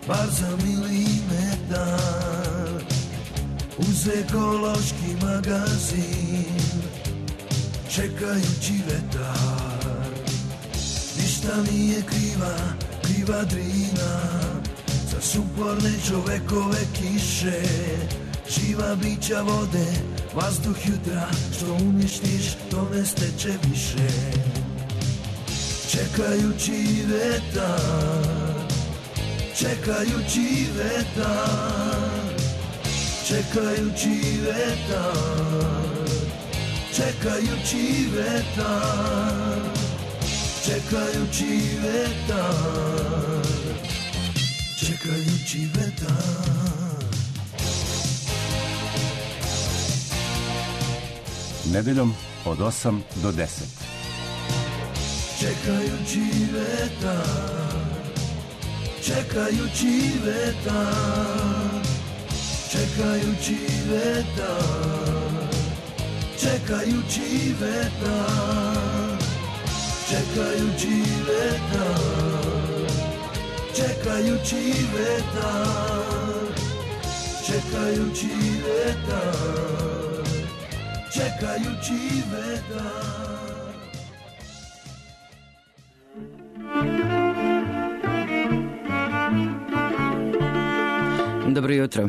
bar za milimetar, uz ekološki magazin, čekajući vetar. Ništa nije kriva Drina, za suporne čovekove kiše, živa bića vode, vazduh jutra, što uništiš, to ne steče više. Čekajući vetar, čekajući vetar, čekajući vetar, čekajući vetar, čekajući vetar, čekajući vetar. Nedeljom od 8 do 10. Čekajući vetar, čekajući vetar, čekajući vetar, čekajući vetar, čekajući vetar, čekajući vetar, čekajući vetar, čekajući vetar. Dobro jutro.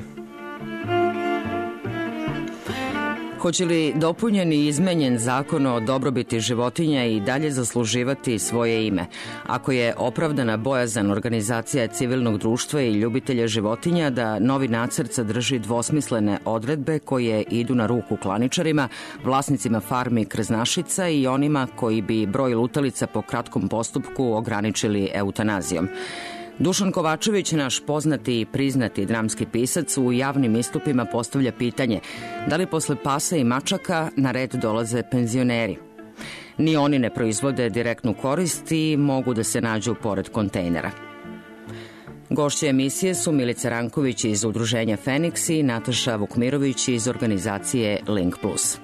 Hoće li dopunjen i izmenjen zakon o dobrobiti životinja i dalje zasluživati svoje ime? Ako je opravdana bojazan organizacija civilnog društva i ljubitelja životinja da novi nacrt sadrži dvosmislene odredbe koje idu na ruku klaničarima, vlasnicima farmi krznašica i onima koji bi broj lutalica po kratkom postupku ograničili eutanazijom. Dušan Kovačević, naš poznati i priznati dramski pisac, u javnim istupima postavlja pitanje da li posle pasa i mačaka na red dolaze penzioneri. Ni oni ne proizvode direktnu korist i mogu da se nađu pored kontejnera. Gošće emisije su Milica Ranković iz udruženja Feniks i Nataša Vukmirović iz organizacije Link Plus.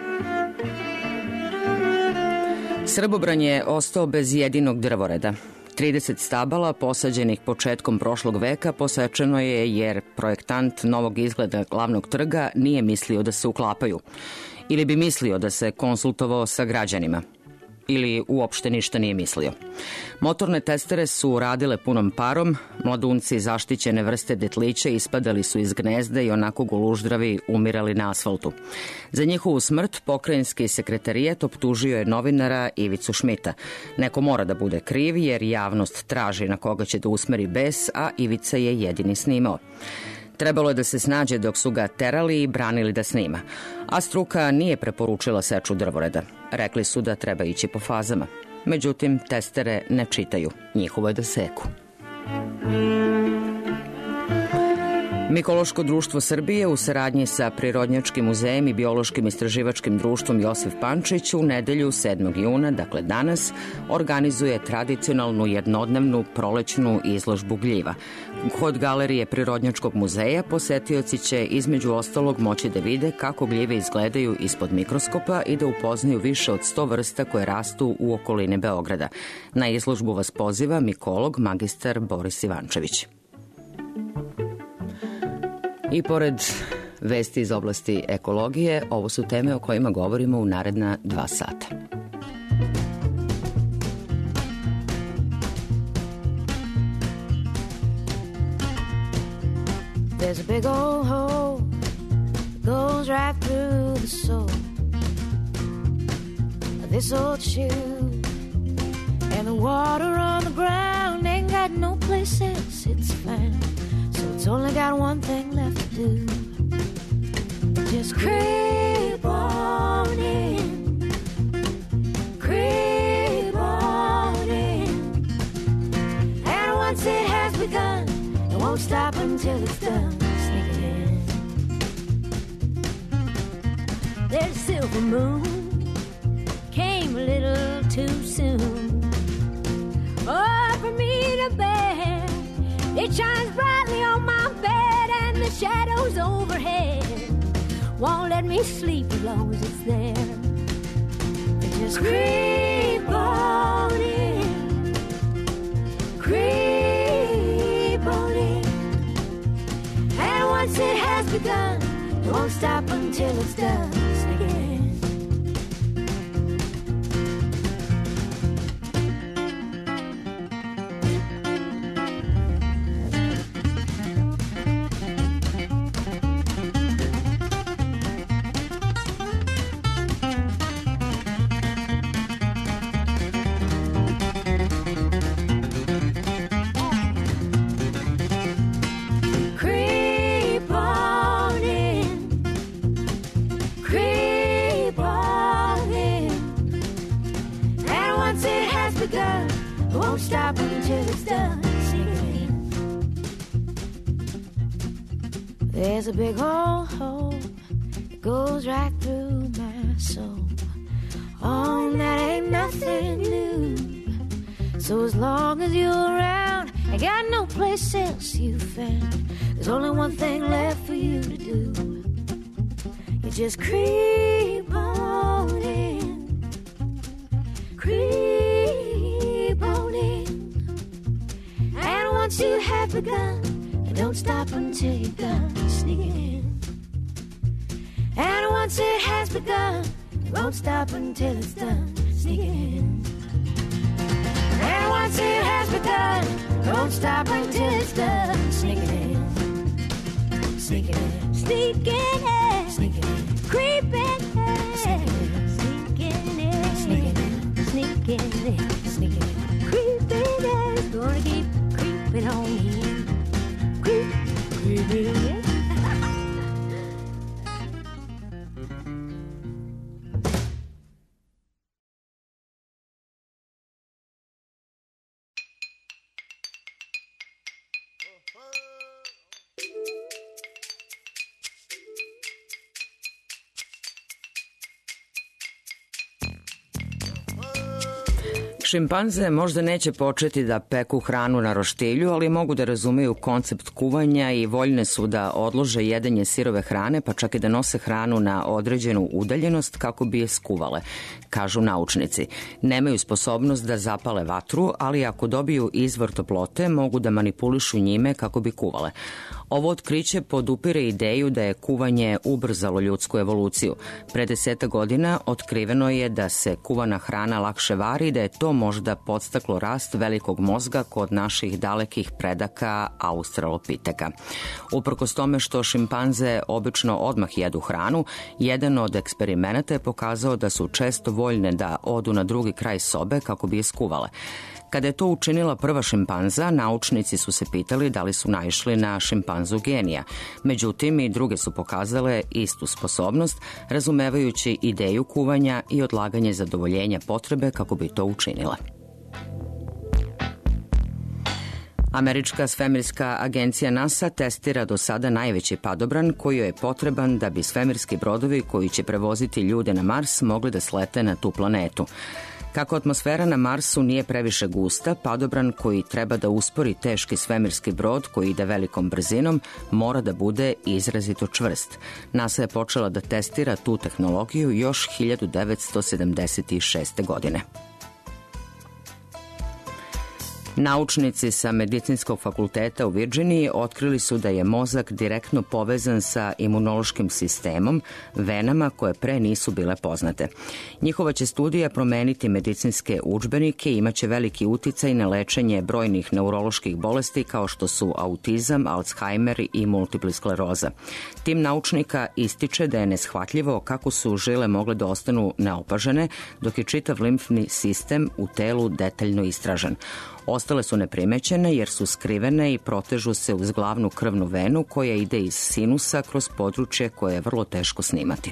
Srbobran je ostao bez jedinog drvoreda. 30 stabala posađenih početkom prošlog veka posečeno je jer projektant novog izgleda glavnog trga nije mislio da se uklapaju. Ili bi mislio da se konsultovao sa građanima. Ili uopšte ništa nije mislio. Motorne testere su radile punom parom, mladunci zaštićene vrste detlića ispadali su iz gnezda i onako goluždravi umirali na asfaltu. Za njihovu smrt pokrajinski sekretarijat optužio je novinara Ivicu Šmita. Neko mora da bude kriv jer javnost traži na koga će da usmeri bes, a Ivica je jedini snimao. Trebalo je da se snađe dok su ga terali i branili da snima. A struka nije preporučila seču drvoreda. Rekli su da treba ići po fazama. Međutim, testere ne čitaju. Njihovo je da seku. Mikološko društvo Srbije u saradnji sa Prirodnjačkim muzejem i Biološkim istraživačkim društvom Josif Pančić u nedelju 7. juna, dakle danas, organizuje tradicionalnu jednodnevnu prolećnu izložbu gljiva. Kod galerije Prirodnjačkog muzeja posetioci će između ostalog moći da vide kako gljive izgledaju ispod mikroskopa i da upoznaju više od 100 vrsta koje rastu u okolini Beograda. Na izložbu vas poziva mikolog magistar Boris Ivančević. I pored vesti iz oblasti ekologije, ovo su teme o kojima govorimo u naredna 2 sata. There's a big old hole that goes right through the sole of this old shoe, and the water on the ground ain't got no place else it's found. It's only got one thing left to do. Just creep on in, creep on in. And once it has begun, it won't stop until it's done. Sneak it in. There's a silver moon, came a little too soon. Oh, for me to bear. It shines brightly on my bed, and the shadows overhead won't let me sleep as long as it's there. Just creep on in, creep on in. begun. It won't stop until it's done. Sneak it in. Stop until it's done. Sing it in. There's a big old hole that goes right through my soul. Oh, that ain't nothing new. So as long as you're around, I got no place else you found. There's only one thing left for you to do. You just creep on in. Creep on in. And once you have begun, you don't stop until you're done. Sneak it in. And once it has begun, you won't stop until it's done. Sneak it in. And once it has begun, you won't stop until it's done. Sneak it in. Sneak it in. Sneak it in. Sneak it in. Creep in. Sneak it in. Sneak it in. Sneak it in. Sneak it in. Sneak it in. Creep in. Gonna keep creeping on in. Creep, creeping in. Šimpanze možda neće početi da peku hranu na roštilju, ali mogu da razumeju koncept kuvanja i voljne su da odlože jedenje sirove hrane, pa čak i da nose hranu na određenu udaljenost kako bi je skuvale, kažu naučnici. Nemaju sposobnost da zapale vatru, ali ako dobiju izvor toplote, mogu da manipulišu njime kako bi kuvale. Ovo otkriće podupire ideju da je kuvanje ubrzalo ljudsku evoluciju. Pre 10 godina otkriveno je da se kuvana hrana lakše vari i da je to možda podstaklo rast velikog mozga kod naših dalekih predaka australopiteka. Uprkos tome što šimpanze obično odmah jedu hranu, jedan od eksperimenata je pokazao da su često voljne da odu na drugi kraj sobe kako bi je skuvale. Kada je to učinila prva šimpanza, naučnici su se pitali da li su naišli na šimpanzu genija. Međutim, i druge su pokazale istu sposobnost, razumevajući ideju kuvanja i odlaganje zadovoljenja potrebe kako bi to učinile. Američka svemirska agencija NASA testira do sada najveći padobran koji je potreban da bi svemirski brodovi koji će prevoziti ljude na Mars mogli da slete na tu planetu. Kako atmosfera na Marsu nije previše gusta, padobran koji treba da uspori teški svemirski brod koji ide velikom brzinom mora da bude izrazito čvrst. NASA je počela da testira tu tehnologiju još 1976. godine. Naučnici sa Medicinskog fakulteta u Virdžiniji otkrili su da je mozak direktno povezan sa imunološkim sistemom, venama koje pre nisu bile poznate. Njihova će studija promeniti medicinske udžbenike i imaće veliki uticaj na lečenje brojnih neuroloških bolesti kao što su autizam, Alzheimer i multipla skleroza. Tim naučnika ističe da je neshvatljivo kako su žile mogle da ostanu neopažene, dok je čitav limfni sistem u telu detaljno istražen. Ostale su neprimećene jer su skrivene i protežu se uz glavnu krvnu venu koja ide iz sinusa kroz područje koje je vrlo teško snimati.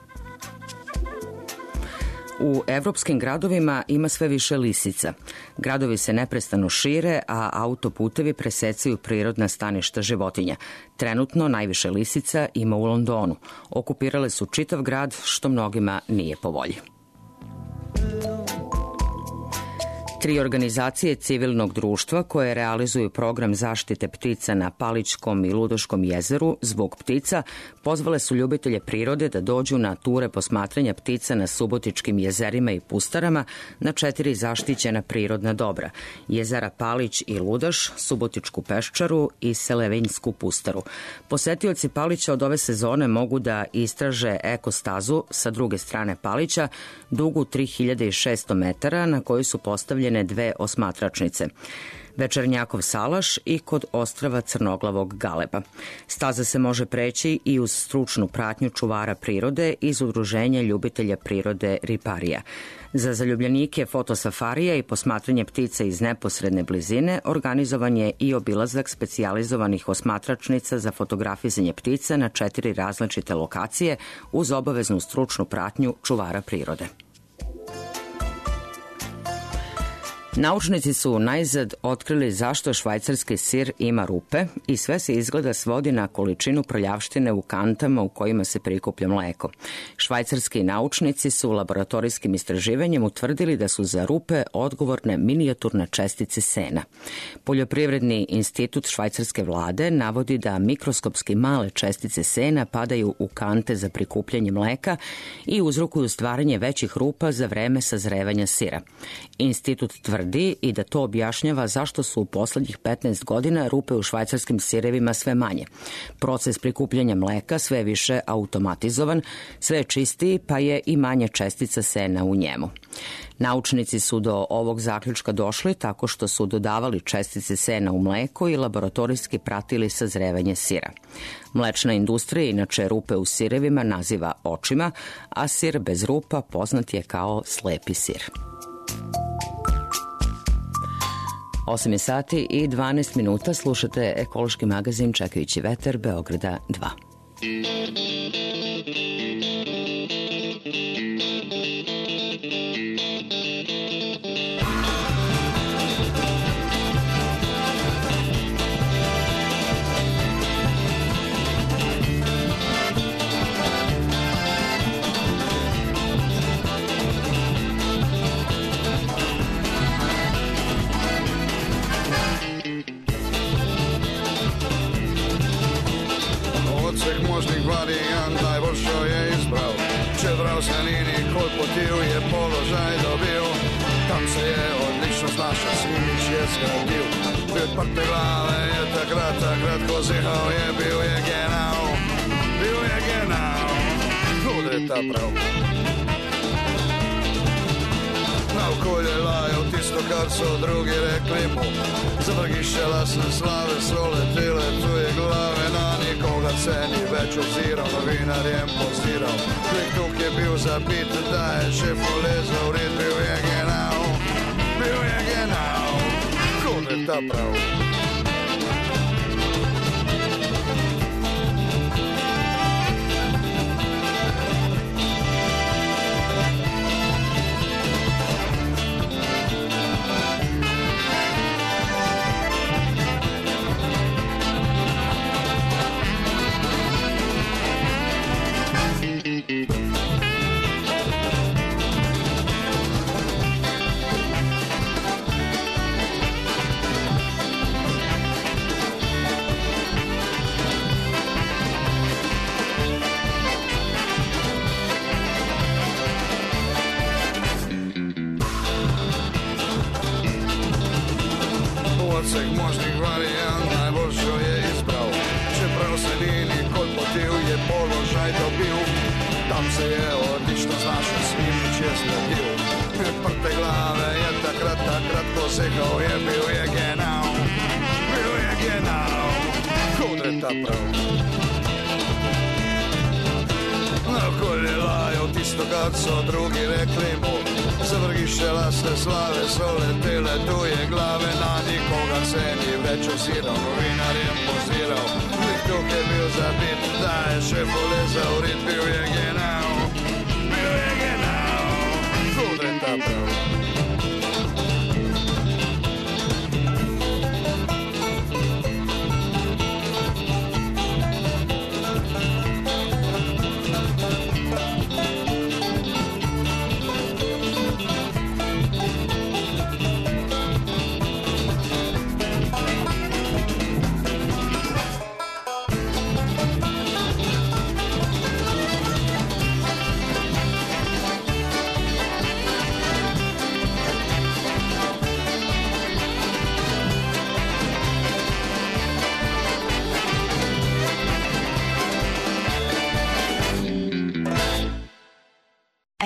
U evropskim gradovima ima sve više lisica. Gradovi se neprestano šire, a autoputevi presecaju prirodna staništa životinja. Trenutno najviše lisica ima u Londonu. Okupirale su čitav grad, što mnogima nije po volji. 3 organizacije civilnog društva koje realizuju program zaštite ptica na Palićkom i Ludoškom jezeru zbog ptica pozvale su ljubitelje prirode da dođu na ture posmatranja ptica na Subotičkim jezerima i pustarama na 4 zaštićena prirodna dobra: jezera Palić i Ludoš, Subotičku peščaru i Selevinjsku pustaru. Posetioci Palića od ove sezone mogu da istraže ekostazu sa druge strane Palića, dugu 3600 metara, na kojoj su postavljene 2 osmatračnice: Večernjakov salaš i kod ostrva Crnoglavog galeba. Staza se može preći i uz stručnu pratnju čuvara prirode iz Udruženja ljubitelja prirode Riparija. Za zaljubljenike fotosafarija i posmatranje ptica iz neposredne blizine organizovan je i obilazak specijalizovanih osmatračnica za fotografisanje ptica na 4 različite lokacije uz obaveznu stručnu pratnju čuvara prirode. Naučnici su najzad otkrili zašto švajcarski sir ima rupe i sve se izgleda svodi na količinu prljavštine u kantama u kojima se prikuplja mleko. Švajcarski naučnici su laboratorijskim istraživanjem utvrdili da su za rupe odgovorne minijaturne čestice sena. Poljoprivredni institut švajcarske vlade navodi da mikroskopski male čestice sena padaju u kante za prikupljanje mleka i uzrokuju stvaranje većih rupa za vreme sazrevanja sira. Institut tvrdi i da to objašnjava zašto su u poslednjih 15 godina rupe u švajcarskim sirevima sve manje. Proces prikupljanja mleka sve je više automatizovan, sve je čistiji, pa je i manje čestica sena u njemu. Naučnici su do ovog zaključka došli tako što su dodavali čestice sena u mleko i laboratorijski pratili sazrevanje sira. Mlečna industrija inače rupe u sirevima naziva očima, a sir bez rupa poznat je kao slepi sir. 8 sati i 12 minuta, slušate ekološki magazin Čekajući vetar Beograda 2. Varijant najbolšo je izbrao, čebrao se nini kod potiju je položaj dobio. Tam se je odlično snašao, Simić je zgradio. Pred prte glave je takrat ko zihao je, bio je genau, Ludeta prav. Na okolje lajao tisto kad su drugi rekli mu, za vrgiše lasne slave su letile tuje glave, na nikoga se ni već ozirao, novinar je pozirao. Klik tuk je bio zapit da je šef ulezao u rit, bio je genau, Ludeta prav. Odsek možnih varijant najbolšo je izbrao, čebrao se nini kod potiju je položaj dobio. Tam se je odlično znašao, Simić je zgradio. Pred prte glave je takrat ko zihao je, bio je genau, Ludeta prav. Na okolje lajao tisto kad su drugi rekli mu, za vrgiše lasne slave su letile tuje glave, na nikoga se ni već ozirao, novinar je pozirao. Lik tuk je bio zabit da je šef ulezao u rit, bio je genau, Ludeta prav.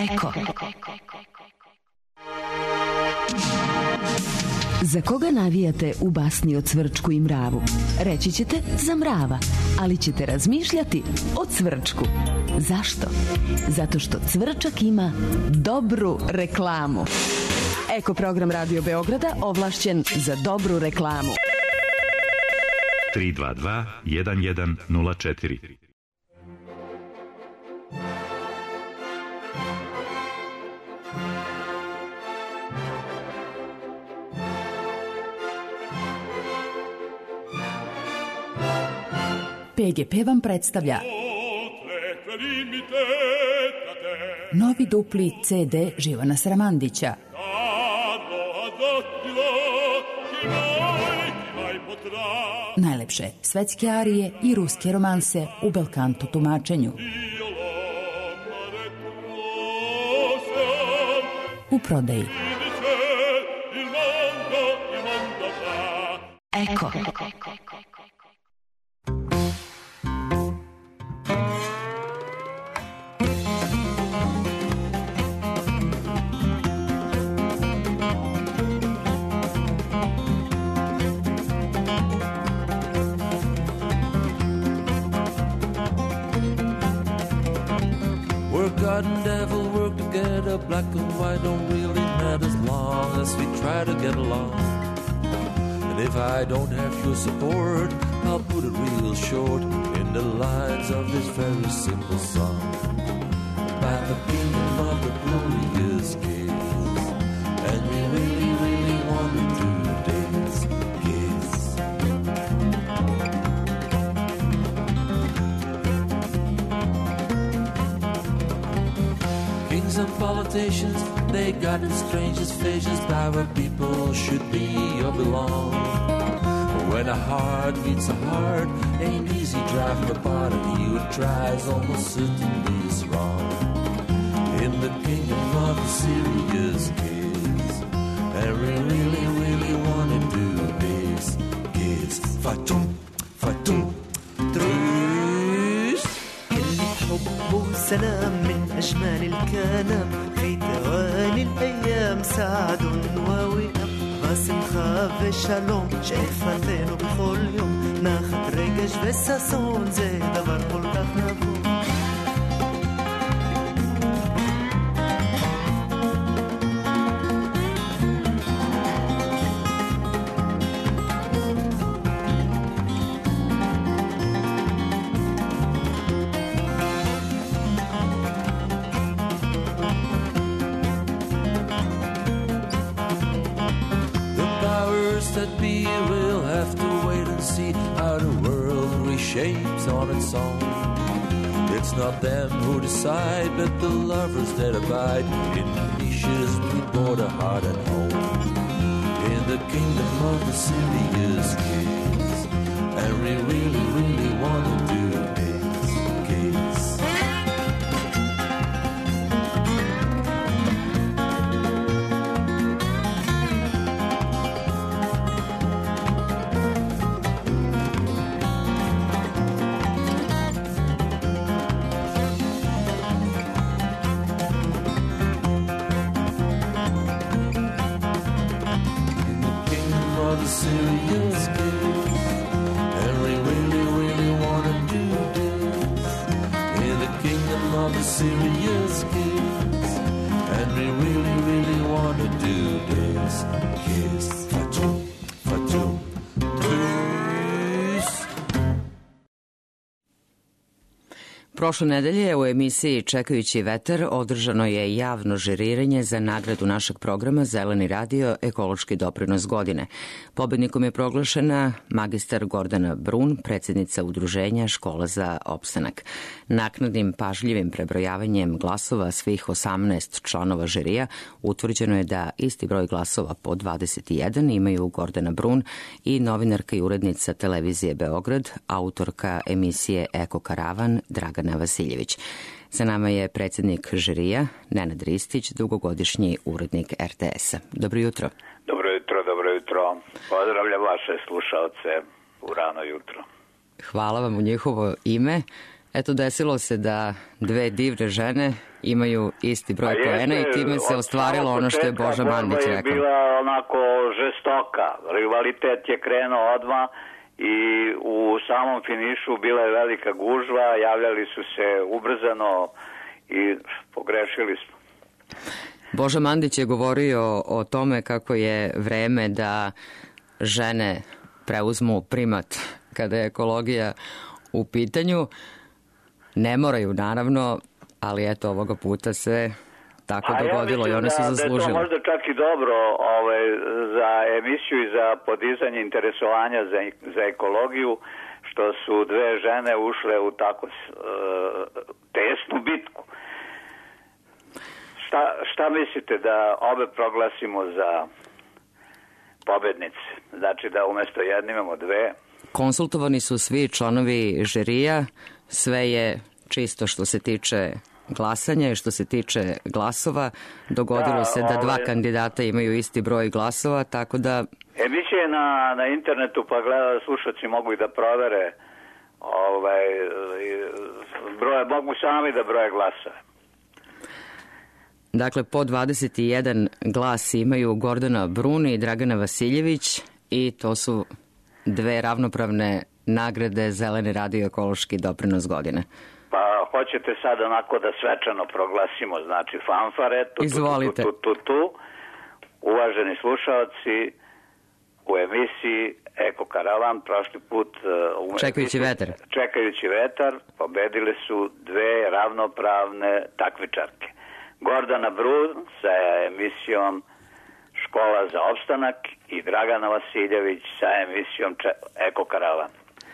Eko. Za koga navijate u basni o Cvrčku i mravu? Reći ćete za mrava, ali ćete razmišljati o Cvrčku. Zašto? Zato što Cvrčak ima dobru reklamu. Eko program Radio Beograda ovlašćen za dobru reklamu. 322 1104. PGP vam predstavlja novi dupli CD Živana Sramandića. Najlepše svetske arije i ruske romanse u belkanto tumačenju. U prodaji. Eko. God and devil work together, black and white don't really matter as long as we try to get along. And if I don't have your support, I'll put it real short in the lines of this very simple song. By the kingdom of the glorious kids, and we really, really want to do this, kids. Kings and politicians, they got the strangest faces by where people should be or belong. When a heart meets a heart, ain't easy driving apart, and he who tries almost certainly is wrong. In the kingdom of the serious kids, and we really, really want to do this, kids. Fatum, fatum, truce. الحب سلام من أجمل الكلام في توالي الأيام سعد ووئام بس نخاف الشالوم شايفة ليله بكل يوم ناخد رجش بالساسون زي دبر كل أخنافون. Shapes on its own. It's not them who decide, but the lovers that abide in niches we border heart and home. In the kingdom of the serious kids, and we really, really want to do this, kids. Serious kids, and we really, really want to do this. In the kingdom of the serious kids, and we really, really want to do this. Kids, fatum, fatum, truce. Prošle nedelje u emisiji Čekajući vetar održano je javno žuriranje za nagradu našeg programa Zeleni radio ekološki doprinos godine. Pobednikom je proglašena magistar Gordana Brun, predsjednica Udruženja Škola za opstanak. Naknadnim pažljivim prebrojavanjem glasova svih 18 članova žirija utvrđeno je da isti broj glasova po 21 imaju Gordana Brun i novinarka i urednica televizije Beograd, autorka emisije Eko Karavan Dragana Vasiljević. Sa nama je predsjednik žirija Nenad Ristić, dugogodišnji urednik RTS-a. Dobro jutro. Dobro jutro, dobro jutro. Pozdravljam vaše slušalce u rano jutro. Hvala vam u njihovo ime. Eto, desilo se da dve divne žene imaju isti broj poena i time se ostvarilo ono što je Boža Mandić rekao. Borba je bila onako žestoka, rivalitet je krenuo odmah i u samom finišu bila je velika gužva, javljali su se ubrzano i pogrešili smo. Boža Mandić je govorio o tome kako je vreme da žene preuzmu primat kada je ekologija u pitanju. Ne moraju, naravno, ali eto, ovoga puta se tako dogodilo i one su zaslužile. Da je to možda čak i dobro za emisiju i za podizanje interesovanja za ekologiju, što su dve žene ušle u tako tesnu bitku. Šta mislite da obe proglasimo za pobednice? Znači da umesto jedne imamo dve? Konsultovani su svi članovi žirija, sve je čisto što se tiče glasanja i što se tiče glasova. Dogodilo se da dva kandidata imaju isti broj glasova, tako da... Emisije na internetu, pa slušaoci mogu i da provere mogu sami da broje glasove. Dakle, po 21 glas imaju Gordana Bruni i Dragana Vasiljević i to su dve ravnopravne nagrade Zeleni radio ekološki doprinos godine. Pa hoćete sad onako da svečano proglasimo, znači fanfare, Izvolite. tu. Uvaženi slušalci, u emisiji Eko Karavan prošli put Čekajući vetar pobedile su dve ravnopravne takmičarke. Gordana Brun sa emisijom Škola za opstanak i Dragana Vasiljević sa emisijom Eko Karavan.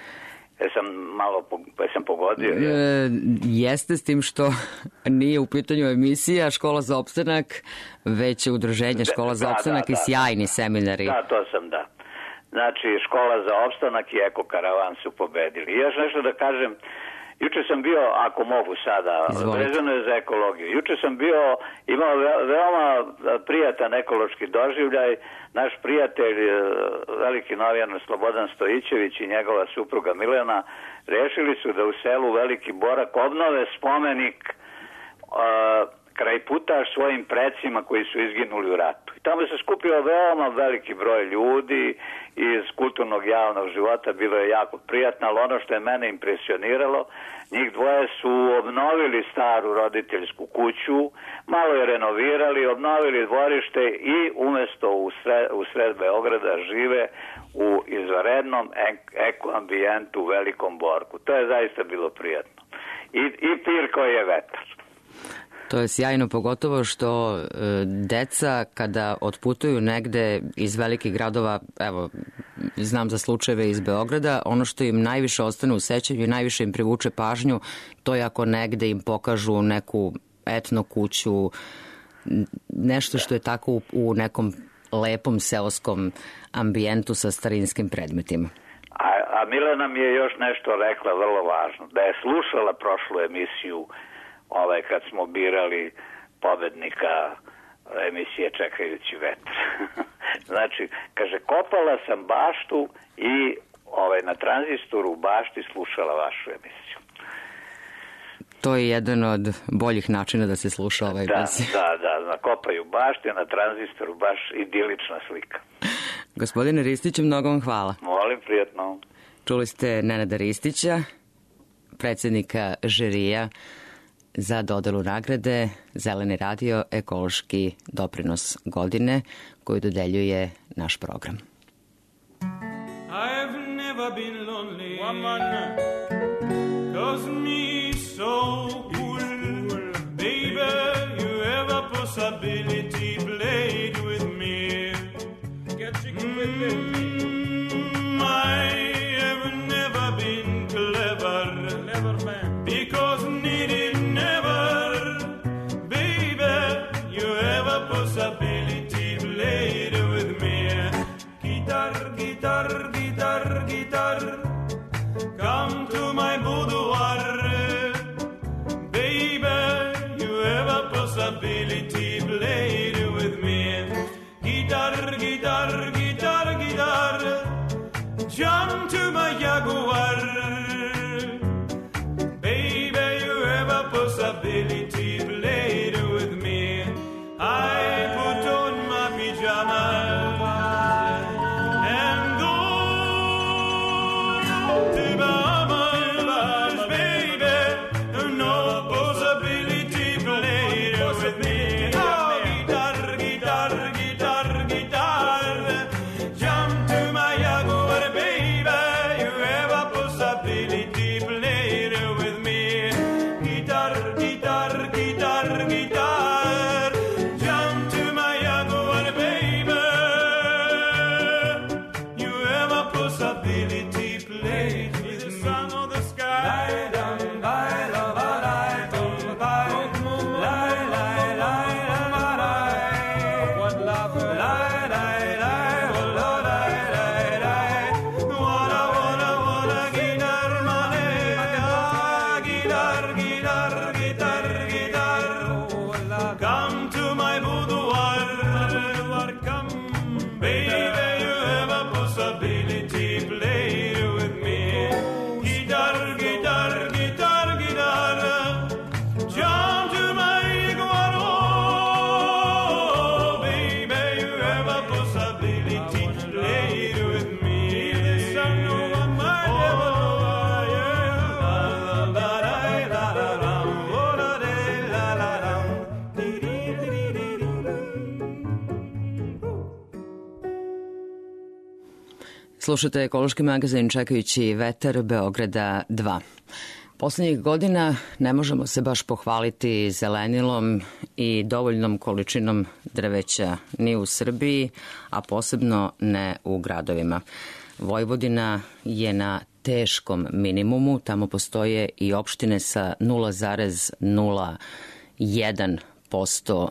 Jesam pogodio? Jeste, s tim što nije u pitanju emisija Škola za opstanak, već udruženje Škola za opstanak i sjajni seminari. Da. Znači, Škola za opstanak i Eko Karavan su pobedili. I još nešto da kažem, juče sam bio, ako mogu sada, vezano je za ekologiju. Juče sam imao veoma prijatan ekološki doživljaj. Naš prijatelj, veliki novinar Slobodan Stojićević i njegova supruga Milena rešili su da u selu Veliki Borak obnove spomenik kraj puta svojim precima koji su izginuli u ratu. I tamo se skupio veoma veliki broj ljudi iz kulturnog javnog života, bilo je jako prijatno, ali ono što je mene impresioniralo, njih dvoje su obnovili staru roditeljsku kuću, malo je renovirali, obnovili dvorište i umesto u sred Beograda žive u izvanrednom ekoambijentu u Velikom Borku. To je zaista bilo prijatno. I pirko je vetar. To je sjajno, pogotovo što deca kada otputuju negde iz velikih gradova, evo, znam za slučajeve iz Beograda, ono što im najviše ostane u sećanju i najviše im privuče pažnju, to je ako negde im pokažu neku etno kuću, nešto što je tako u nekom lepom seoskom ambijentu sa starinskim predmetima. A Milena mi je još nešto rekla vrlo važno, da je slušala prošlu emisiju kad smo birali pobednika emisije Čekajući vetar. Znači, kaže, kopala sam baštu i na tranzistoru u bašti slušala vašu emisiju. To je jedan od boljih načina da se sluša ova emisija. Da, nakopaju bašti, na tranzistoru baš idilična slika. Gospodine Ristiću, mnogo vam hvala. Molim, prijatno. Čuli ste Nenada Ristića, predsjednika žirija za dodelu nagrade Zeleni radio ekološki doprinos godine koju dodeljuje naš program. I've never been lonely, woman, 'cause me so cool, baby, you have a possibility, played with me, get chicken with me. I have never been clever man, because needed possibility played with me. Guitar, come to my boudoir. Baby, you have a possibility played with me. Guitar, jump to my Jaguar. Baby, you have a possibility played Slušate ekološki magazin Čekajući vetar Beograda 2. Poslednjih godina ne možemo se baš pohvaliti zelenilom i dovoljnom količinom drveća ni u Srbiji, a posebno ne u gradovima. Vojvodina je na teškom minimumu, tamo postoje i opštine sa 0,01%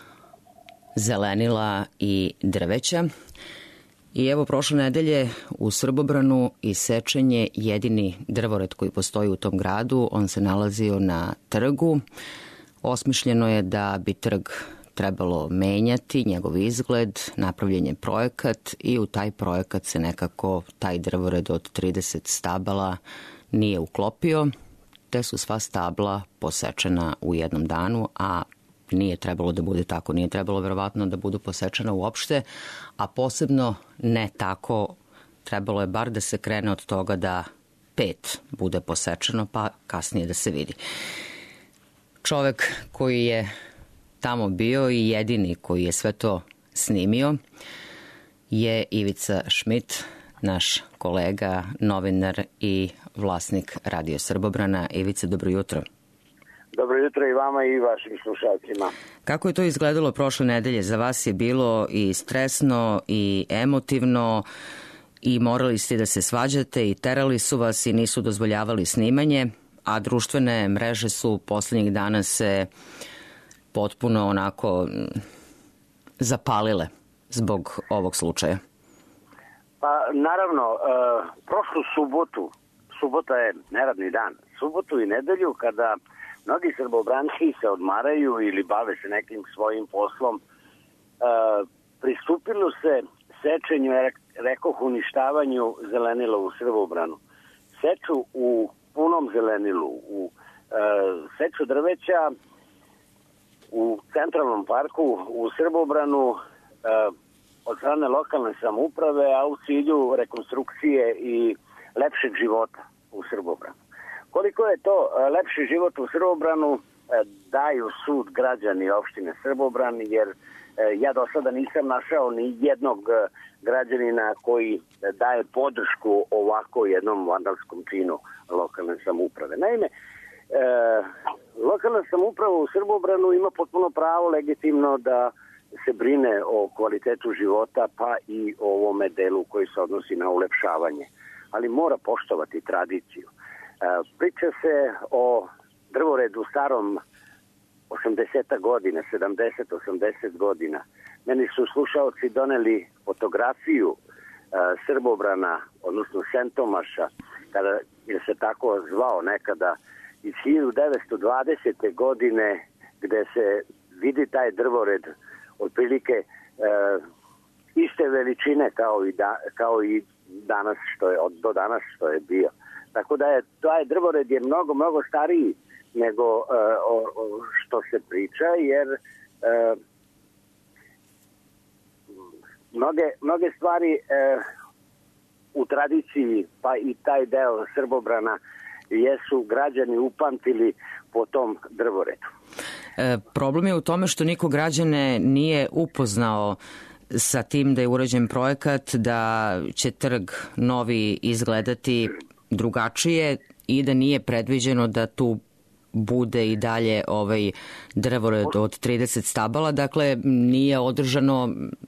zelenila i drveća. I evo, prošle nedelje u Srbobranu isečen je jedini drvored koji postoji u tom gradu. On se nalazio na trgu. Osmišljeno je da bi trg trebalo menjati, njegov izgled, napravljen je projekat i u taj projekat se nekako taj drvored od 30 stabala nije uklopio, te su sva stabla posečena u jednom danu, a nije trebalo da bude tako, nije trebalo verovatno da budu posečena uopšte, a posebno ne tako, trebalo je bar da se krene od toga da 5 bude posečeno, pa kasnije da se vidi. Čovek koji je tamo bio i jedini koji je sve to snimio je Ivica Šmit, naš kolega, novinar i vlasnik Radio Srbobrana. Ivica, dobro jutro. Dobro jutro i vama i vašim slušalcima. Kako je to izgledalo prošle nedelje? Za vas je bilo i stresno i emotivno i morali ste da se svađate i terali su vas i nisu dozvoljavali snimanje, a društvene mreže su poslednjih dana se potpuno onako zapalile zbog ovog slučaja. Pa naravno, prošlu subotu, subota je neradni dan, subotu i nedelju kada mnogi srbobranci se odmaraju ili bave se nekim svojim poslom, pristupilo se sečenju, rekoh, uništavanju zelenila u Srbobranu. Seču u punom zelenilu, u seču drveća u centralnom parku u Srbobranu od strane lokalne samouprave, a u cilju rekonstrukcije i lepšeg života u Srbobranu. Koliko je to lepši život u Srbobranu daju sud građani opštine Srbobran, jer ja do sada nisam našao ni jednog građanina koji daje podršku ovako jednom vandalskom činu lokalne samouprave. Naime, lokalna samouprava u Srbobranu ima potpuno pravo legitimno da se brine o kvalitetu života, pa i o ovome delu koji se odnosi na ulepšavanje. Ali mora poštovati tradiciju. Priča se o drvoredu starom 80 godina, 70-80 godina. Meni su slušaoci doneli fotografiju Srbobrana, odnosno Sentomaša, kada je se tako zvao nekada, iz 1920. godine, gde se vidi taj drvored otprilike iste veličine kao i danas do danas što je bio. Tako da je taj drvored je mnogo stariji nego što se priča, jer mnoge stvari u tradiciji, pa i taj deo Srbobrana, jesu građani upamtili po tom drvoredu. Problem je u tome što niko građane nije upoznao sa tim da je urađen projekat, da će trg novi izgledati drugačije i da nije predviđeno da tu bude i dalje ovaj drvored od 30 stabala. Dakle, nije održana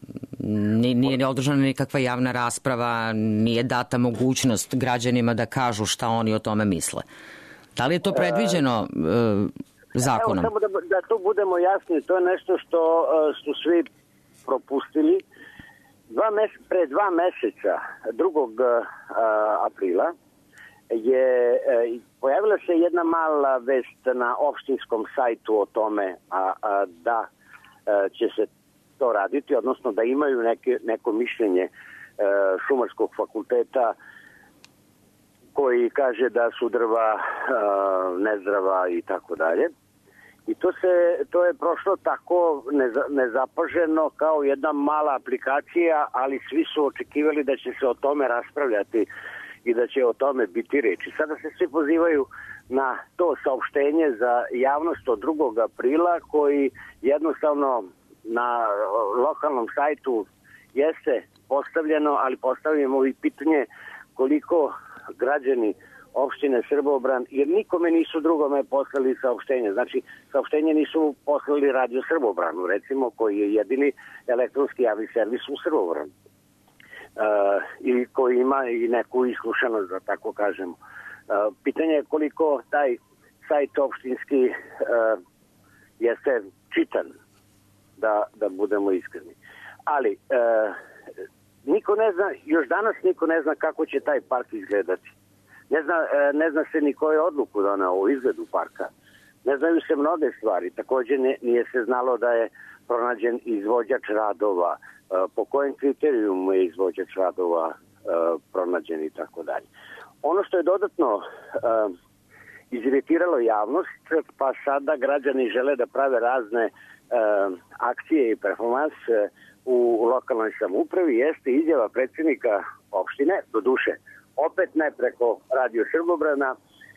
nikakva javna rasprava, nije data mogućnost građanima da kažu šta oni o tome misle. Da li je to predviđeno zakonom? Evo, samo da tu budemo jasni, to je nešto što su svi propustili. Pre 2 meseca, 2. aprila, pojavila se jedna mala vest na opštinskom sajtu o tome da će se to raditi, odnosno da imaju neko mišljenje Šumarskog fakulteta koji kaže da su drva nezdrava i tako dalje. I to je prošlo tako nezapaženo kao jedna mala aplikacija, ali svi su očekivali da će se o tome raspravljati i da će o tome biti reči. Sada se svi pozivaju na to saopštenje za javnost od 2. aprila koji jednostavno na lokalnom sajtu jeste postavljeno, ali postavljamo i pitanje koliko građani opštine Srbobran, jer nikome nisu drugome poslali saopštenje. Znači, saopštenje nisu poslali Radio Srbobranu, recimo, koji je jedini elektronski javni servis u Srbobranu. I koji ima i neku islušanost, da tako kažemo. Pitanje je koliko taj sajt opštinski jeste čitan, da budemo iskreni. Ali, niko ne zna, još danas niko ne zna kako će taj park izgledati. Ne zna se ni koju odluku doneo o izgledu parka. Ne znaju se mnoge stvari. Također nije se znalo da je pronađen izvođač radova, po kojem kriterijumu je izvođač radova pronađen i tako dalje. Ono što je dodatno iziritiralo javnost, pa sada građani žele da prave razne akcije i performanse u lokalnoj samoupravi, jeste izjava predsjednika opštine, doduše, opet ne preko Radio Srbobrana,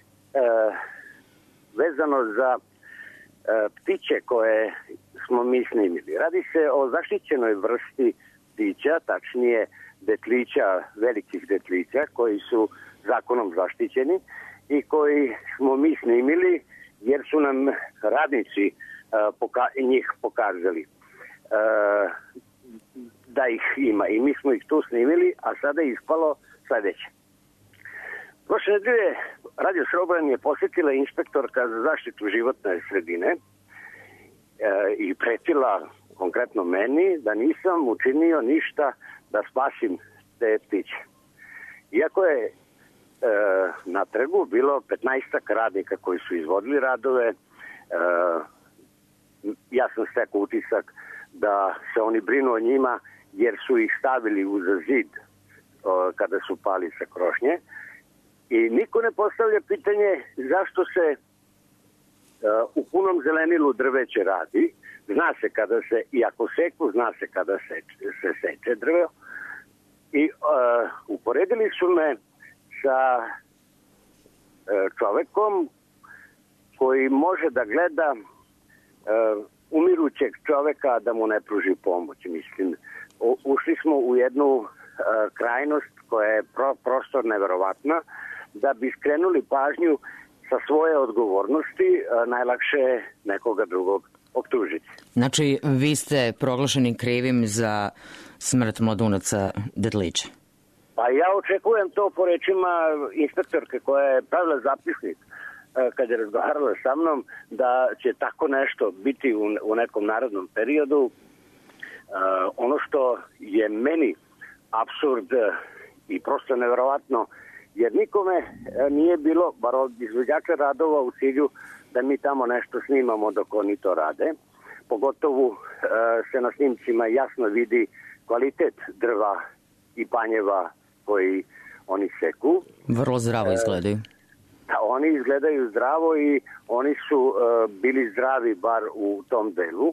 vezano za ptiće koje smo mi snimili. Radi se o zaštićenoj vrsti ptića, tačnije detlića, velikih detlića, koji su zakonom zaštićeni i koji smo mi snimili jer su nam radnici njih pokazali da ih ima i mi smo ih tu snimili, a sada je ispalo sledeće. Prošle nedelje Radio Srbobran je posjetila inspektorka za zaštitu životne sredine i pretila konkretno meni da nisam učinio ništa da spasim te ptiće. Iako je na trgu bilo 15 radnika koji su izvodili radove, ja sam stekao utisak da se oni brinu o njima jer su ih stavili uz zid kada su pali sa krošnje. I niko ne postavlja pitanje zašto se u punom zelenilu drveće radi. Zna se kada se, i ako seku, zna se kada se seče drvo. I uporedili su me sa čovekom koji može da gleda umirućeg čoveka da mu ne pruži pomoć. Mislim, ušli smo u jednu krajnost koja je prosto neverovatna. Da bi skrenuli pažnju sa svoje odgovornosti, najlakše je nekoga drugog optužiti. Znači, vi ste proglašeni krivim za smrt mladunaca detlića? Pa ja očekujem to po rečima inspektorke koja je pravila zapisnik kad je razgovarala sa mnom da će tako nešto biti u nekom narodnom periodu. Ono što je meni apsurd i prosto neverovatno, jer nikome nije bilo, bar od izvođača radova, u cilju da mi tamo nešto snimamo dok oni to rade. Pogotovo se na snimcima jasno vidi kvalitet drva i panjeva koji oni seku. Vrlo zdravo izgledaju. Oni izgledaju zdravo i oni su bili zdravi bar u tom delu.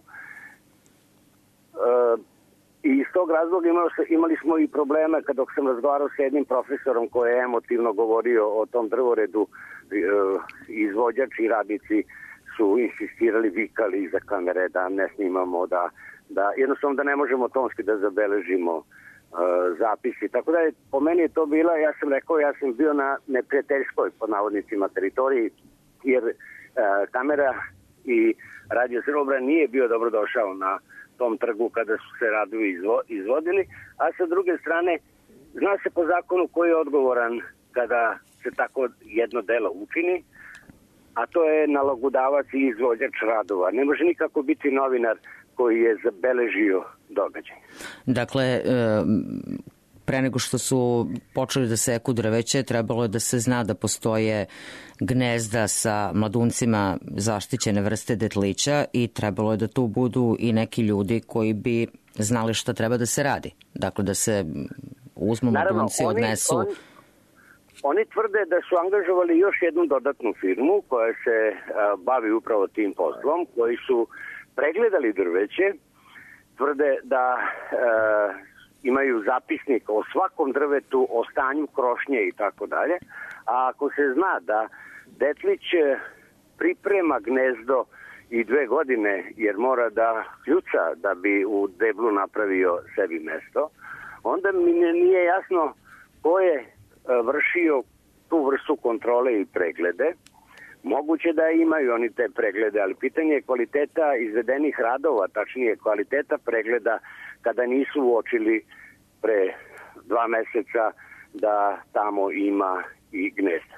I iz tog razloga imali smo i probleme dok sam razgovarao sa jednim profesorom koji je emotivno govorio o tom drvoredu. Izvođač i radnici su insistirali, vikali iza kamere da ne snimamo, da jednostavno da ne možemo tonski da zabeležimo zapisi. Tako da je, po meni je to bila, ja sam rekao, ja sam bio na neprijateljskoj, pod navodnicima, teritoriji, jer kamera i Radio Srbobran nije bio dobro došao na tom trgu kada su se radovi izvodili, a sa druge strane zna se po zakonu koji je odgovoran kada se tako jedno delo učini, a to je nalogodavac i izvođač radova. Ne može nikako biti novinar koji je zabeležio događaj. Dakle, pre nego što su počeli da seku drveće, trebalo je da se zna da postoje gnezda sa mladuncima zaštićene vrste detlića i trebalo je da tu budu i neki ljudi koji bi znali šta treba da se radi. Dakle, da se uzmu mladunci, odnesu. Oni tvrde da su angažovali još jednu dodatnu firmu koja se bavi upravo tim poslom, koji su pregledali drveće, tvrde da imaju zapisnik o svakom drvetu, o stanju krošnje i tako dalje. A ako se zna da detlić priprema gnezdo i 2 godine, jer mora da kljuca da bi u deblu napravio sebi mesto, onda mi nije jasno ko je vršio tu vrstu kontrole i preglede. Moguće da imaju oni te preglede, ali pitanje je kvaliteta izvedenih radova, tačnije kvaliteta pregleda kada nisu uočili pre 2 meseca da tamo ima i gnezda.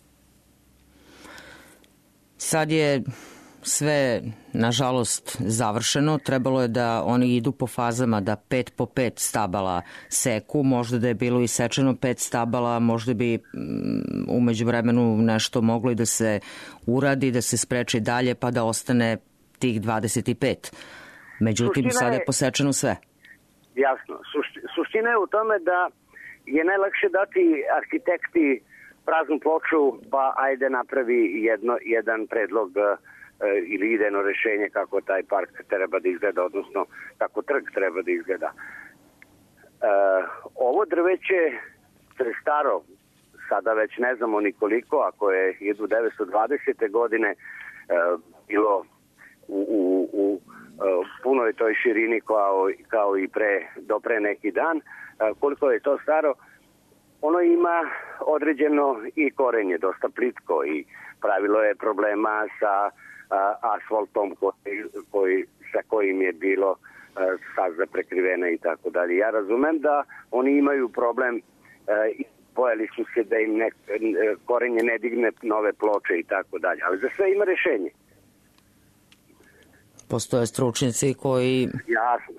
Sad je sve, nažalost, završeno. Trebalo je da oni idu po fazama, da 5 po 5 stabala seku. Možda da je bilo isečeno 5 stabala, možda bi umeđu vremenu nešto moglo i da se uradi, da se spreči dalje, pa da ostane tih 25. Međutim, sada je posečeno sve. Jasno. Suština je u tome da je najlakše dati arhitekti praznu ploču, pa ajde napravi jedan predlog ili idejno rešenje kako taj park treba da izgleda, odnosno kako trg treba da izgleda. Ovo drveće je staro, sada već ne znamo ni koliko, ako je 1920. godine bilo u punoj toj širini kao i do pre neki dan, koliko je to staro, ono ima određeno i korenje, dosta plitko, i pravilo je problema sa asfaltom sa kojim je bilo staza prekrivena i tako dalje. Ja razumem da oni imaju problem i bojali su se da im korenje ne digne nove ploče i tako dalje, ali za sve ima rešenje. Postoje stručnjaci koji... Jasno.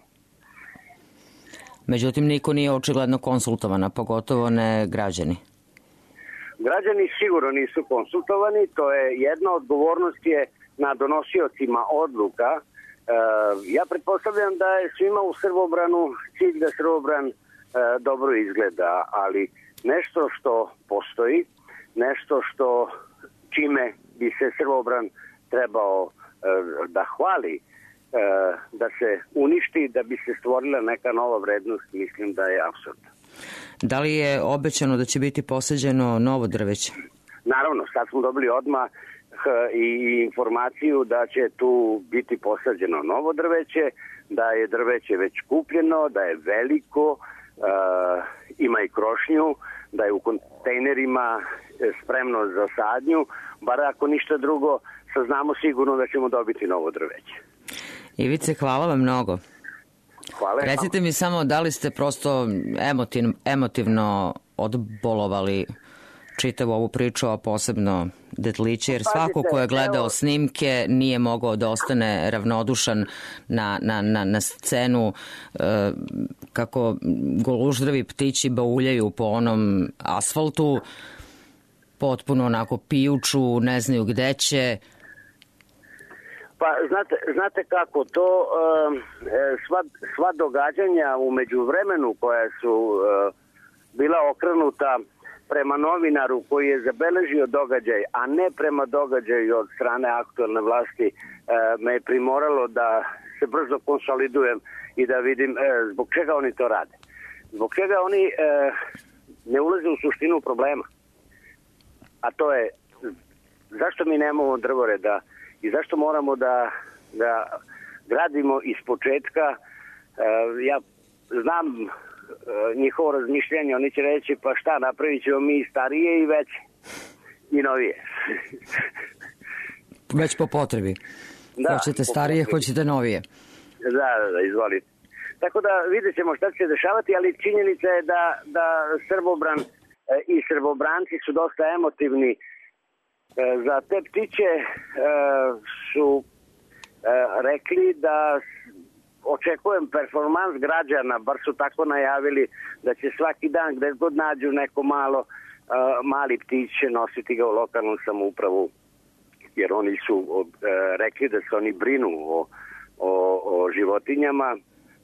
Međutim, niko nije očigledno konsultovan, a pogotovo ne građani. Građani sigurno nisu konsultovani, to je jedna odgovornost je na donosiocima odluka. Ja pretpostavljam da je svima u Srbobranu cilj da Srbobran dobro izgleda, ali nešto što postoji, nešto čime bi se Srbobran trebao da hvali, da se uništi, da bi se stvorila neka nova vrednost, mislim da je apsurd. Da li je obećano da će biti posađeno novo drveće? Naravno, sad smo dobili odmah i informaciju da će tu biti posađeno novo drveće, da je drveće već kupljeno, da je veliko, ima i krošnju, da je u kontejnerima spremno za sadnju, bar ako ništa drugo, saznamo sigurno da ćemo dobiti novo drveće. Ivice, hvala vam mnogo. Hvala. Recite mi samo da li ste prosto emotivno odbolovali čitavu ovu priču, a posebno Detliće, jer svako ko je gledao snimke nije mogao da ostane ravnodušan na scenu kako goluždravi ptići bauljaju po onom asfaltu, potpuno onako pijuču, ne znaju gde će. Pa znate kako, to sva događanja u međuvremenu koja su bila okrenuta prema novinaru koji je zabeležio događaj, a ne prema događaju od strane aktualne vlasti, me je primoralo da se brzo konsolidujem i da vidim zbog čega oni to rade. Zbog čega oni ne ulaze u suštinu problema. A to je zašto mi nemamo drvoreda i zašto moramo da gradimo iz početka. Ja znam njihovo razmišljanje, oni će reći pa šta, napravit ćemo mi starije i veće i novije. Već po potrebi. Da, hoćete starije, hoćete novije. Da, izvolite. Tako da vidjet ćemo šta će se dešavati, ali činjenica je da Srbobran i Srbobranci su dosta emotivni. Za te ptiće su rekli da očekujem performans građana, bar su tako najavili da će svaki dan gde god nađu neko mali ptić nositi ga u lokalnu samoupravu, jer oni su rekli da se oni brinu o životinjama,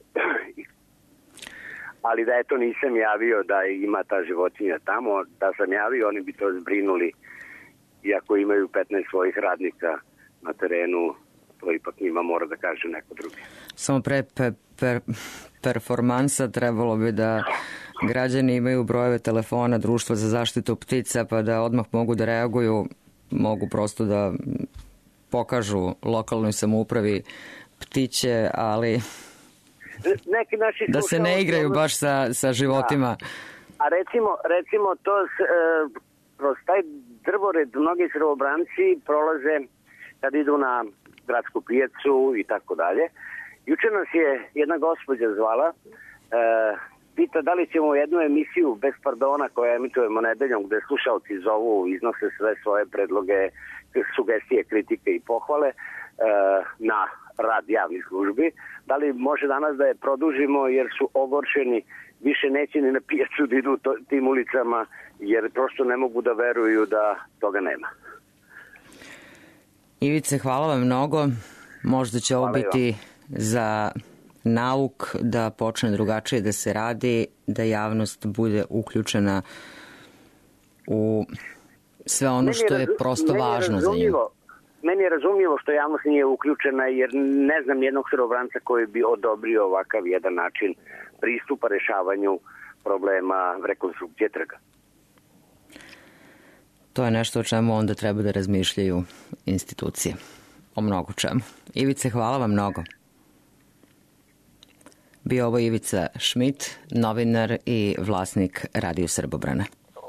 ali da eto nisam javio da ima ta životinja tamo, da sam javio oni bi to zbrinuli, iako imaju 15 svojih radnika na terenu, to ipak njima mora da kaže neko drugi. Samo pre performansa trebalo bi da građani imaju brojeve telefona Društva za zaštitu ptica, pa da odmah mogu da reaguju, mogu prosto da pokažu lokalnoj samoupravi ptiće, ali neki naši da se ne igraju baš sa životima. Da. A recimo to kroz taj drvored mnogi srbobranci prolaze kad idu na gradsku pijacu i tako dalje. Juče nas je jedna gospođa zvala, pita da li ćemo jednu emisiju bez pardona koju emitujemo nedeljom gde slušalci zovu, iznose sve svoje predloge, sugestije, kritike i pohvale na rad javnih službi. Da li može danas da je produžimo jer su ogorčeni, više neće ni na pijacu da idu tim ulicama jer prosto ne mogu da veruju da toga nema. Ivice, hvala vam mnogo. Možda će ovo biti za nauk da počne drugačije da se radi, da javnost bude uključena u sve ono što je prosto važno za nju. Meni je razumljivo što javnost nije uključena jer ne znam jednog srbobranca koji bi odobrio ovakav jedan način pristupa rešavanju problema rekonstrukcije trga. To je nešto o čemu onda treba da razmišljaju institucije. O mnogo čemu. Ivice, hvala vam mnogo. Bio ovo Ivica Šmit, novinar i vlasnik Radio Srbobrana.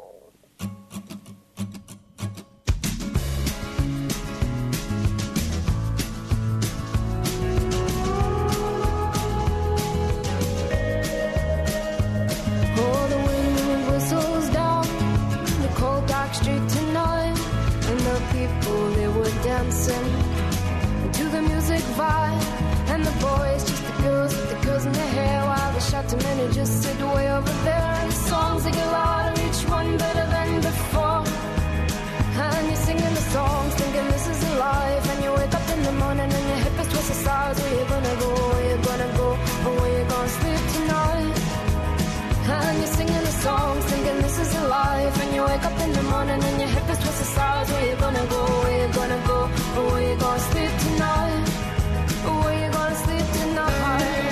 Too many just sit way over there. The songs they get louder, each one better than before. And you're singing the songs, thinking this is a life. And you wake up in the morning and your hip is twisted sides. Where you gonna go? Where you gonna go? Or where you gonna sleep tonight? And you're singing the songs, thinking this is a life. And you wake up in the morning and your hip is twisted sides. Where you gonna go? Where you gonna go? Or where you gonna sleep tonight? Or where you gonna sleep tonight?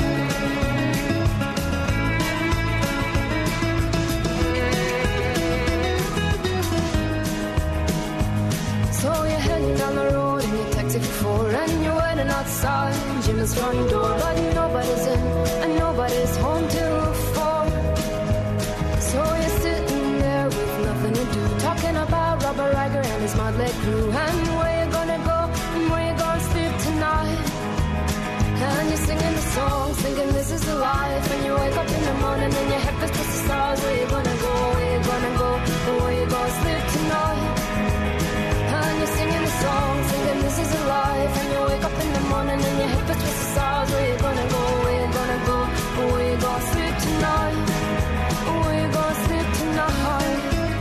So you're heading down the road in your taxi for 4 and you're waiting outside Jim's front door, but nobody's in and nobody's home till 4. So you're sitting there with nothing to do, talking about Robert Riger and his motley crew and where you gonna go and where you gonna sleep tonight. And you're singing the songs, thinking this is the life. And you wake up in the morning and your head is just the stars. Where you gonna go? Where you gonna go? And where you gonna sleep tonight? And you're singing the song, thinking this is a life. And you wake up in the morning and your hip is twisted stars. Where you gonna go? Where you gonna go? Where you gonna sleep tonight? Where you gonna sleep tonight?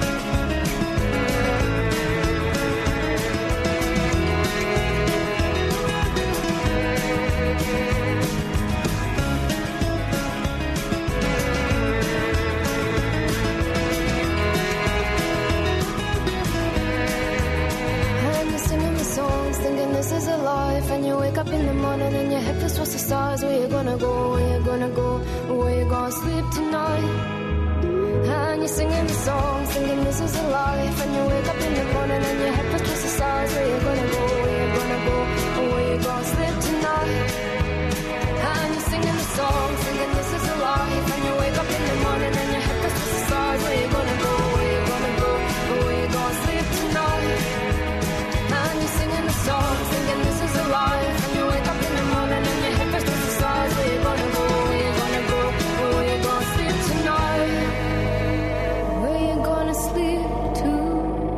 This is a life, and you wake up in the morning and your head feels towards the stars. Where you gonna go? Where you gonna go? Where you gonna sleep tonight? And you're singing the song, singing this is a life. And you wake up in the morning and your head feels towards the stars. Where you gonna go? Where you gonna go? Where you gonna sleep tonight? And you're singing the song, singing this is a life. And you wake up in the morning and your head feels towards the stars. Where you gonna go? Where you gonna go? Where you gonna sleep tonight? And you're singing the song, singing this is a life. And you wake up in the morning and your head feels towards the stars. Where you gonna go? Where you gonna go? Where you gonna sleep tonight? Where you gonna sleep tonight?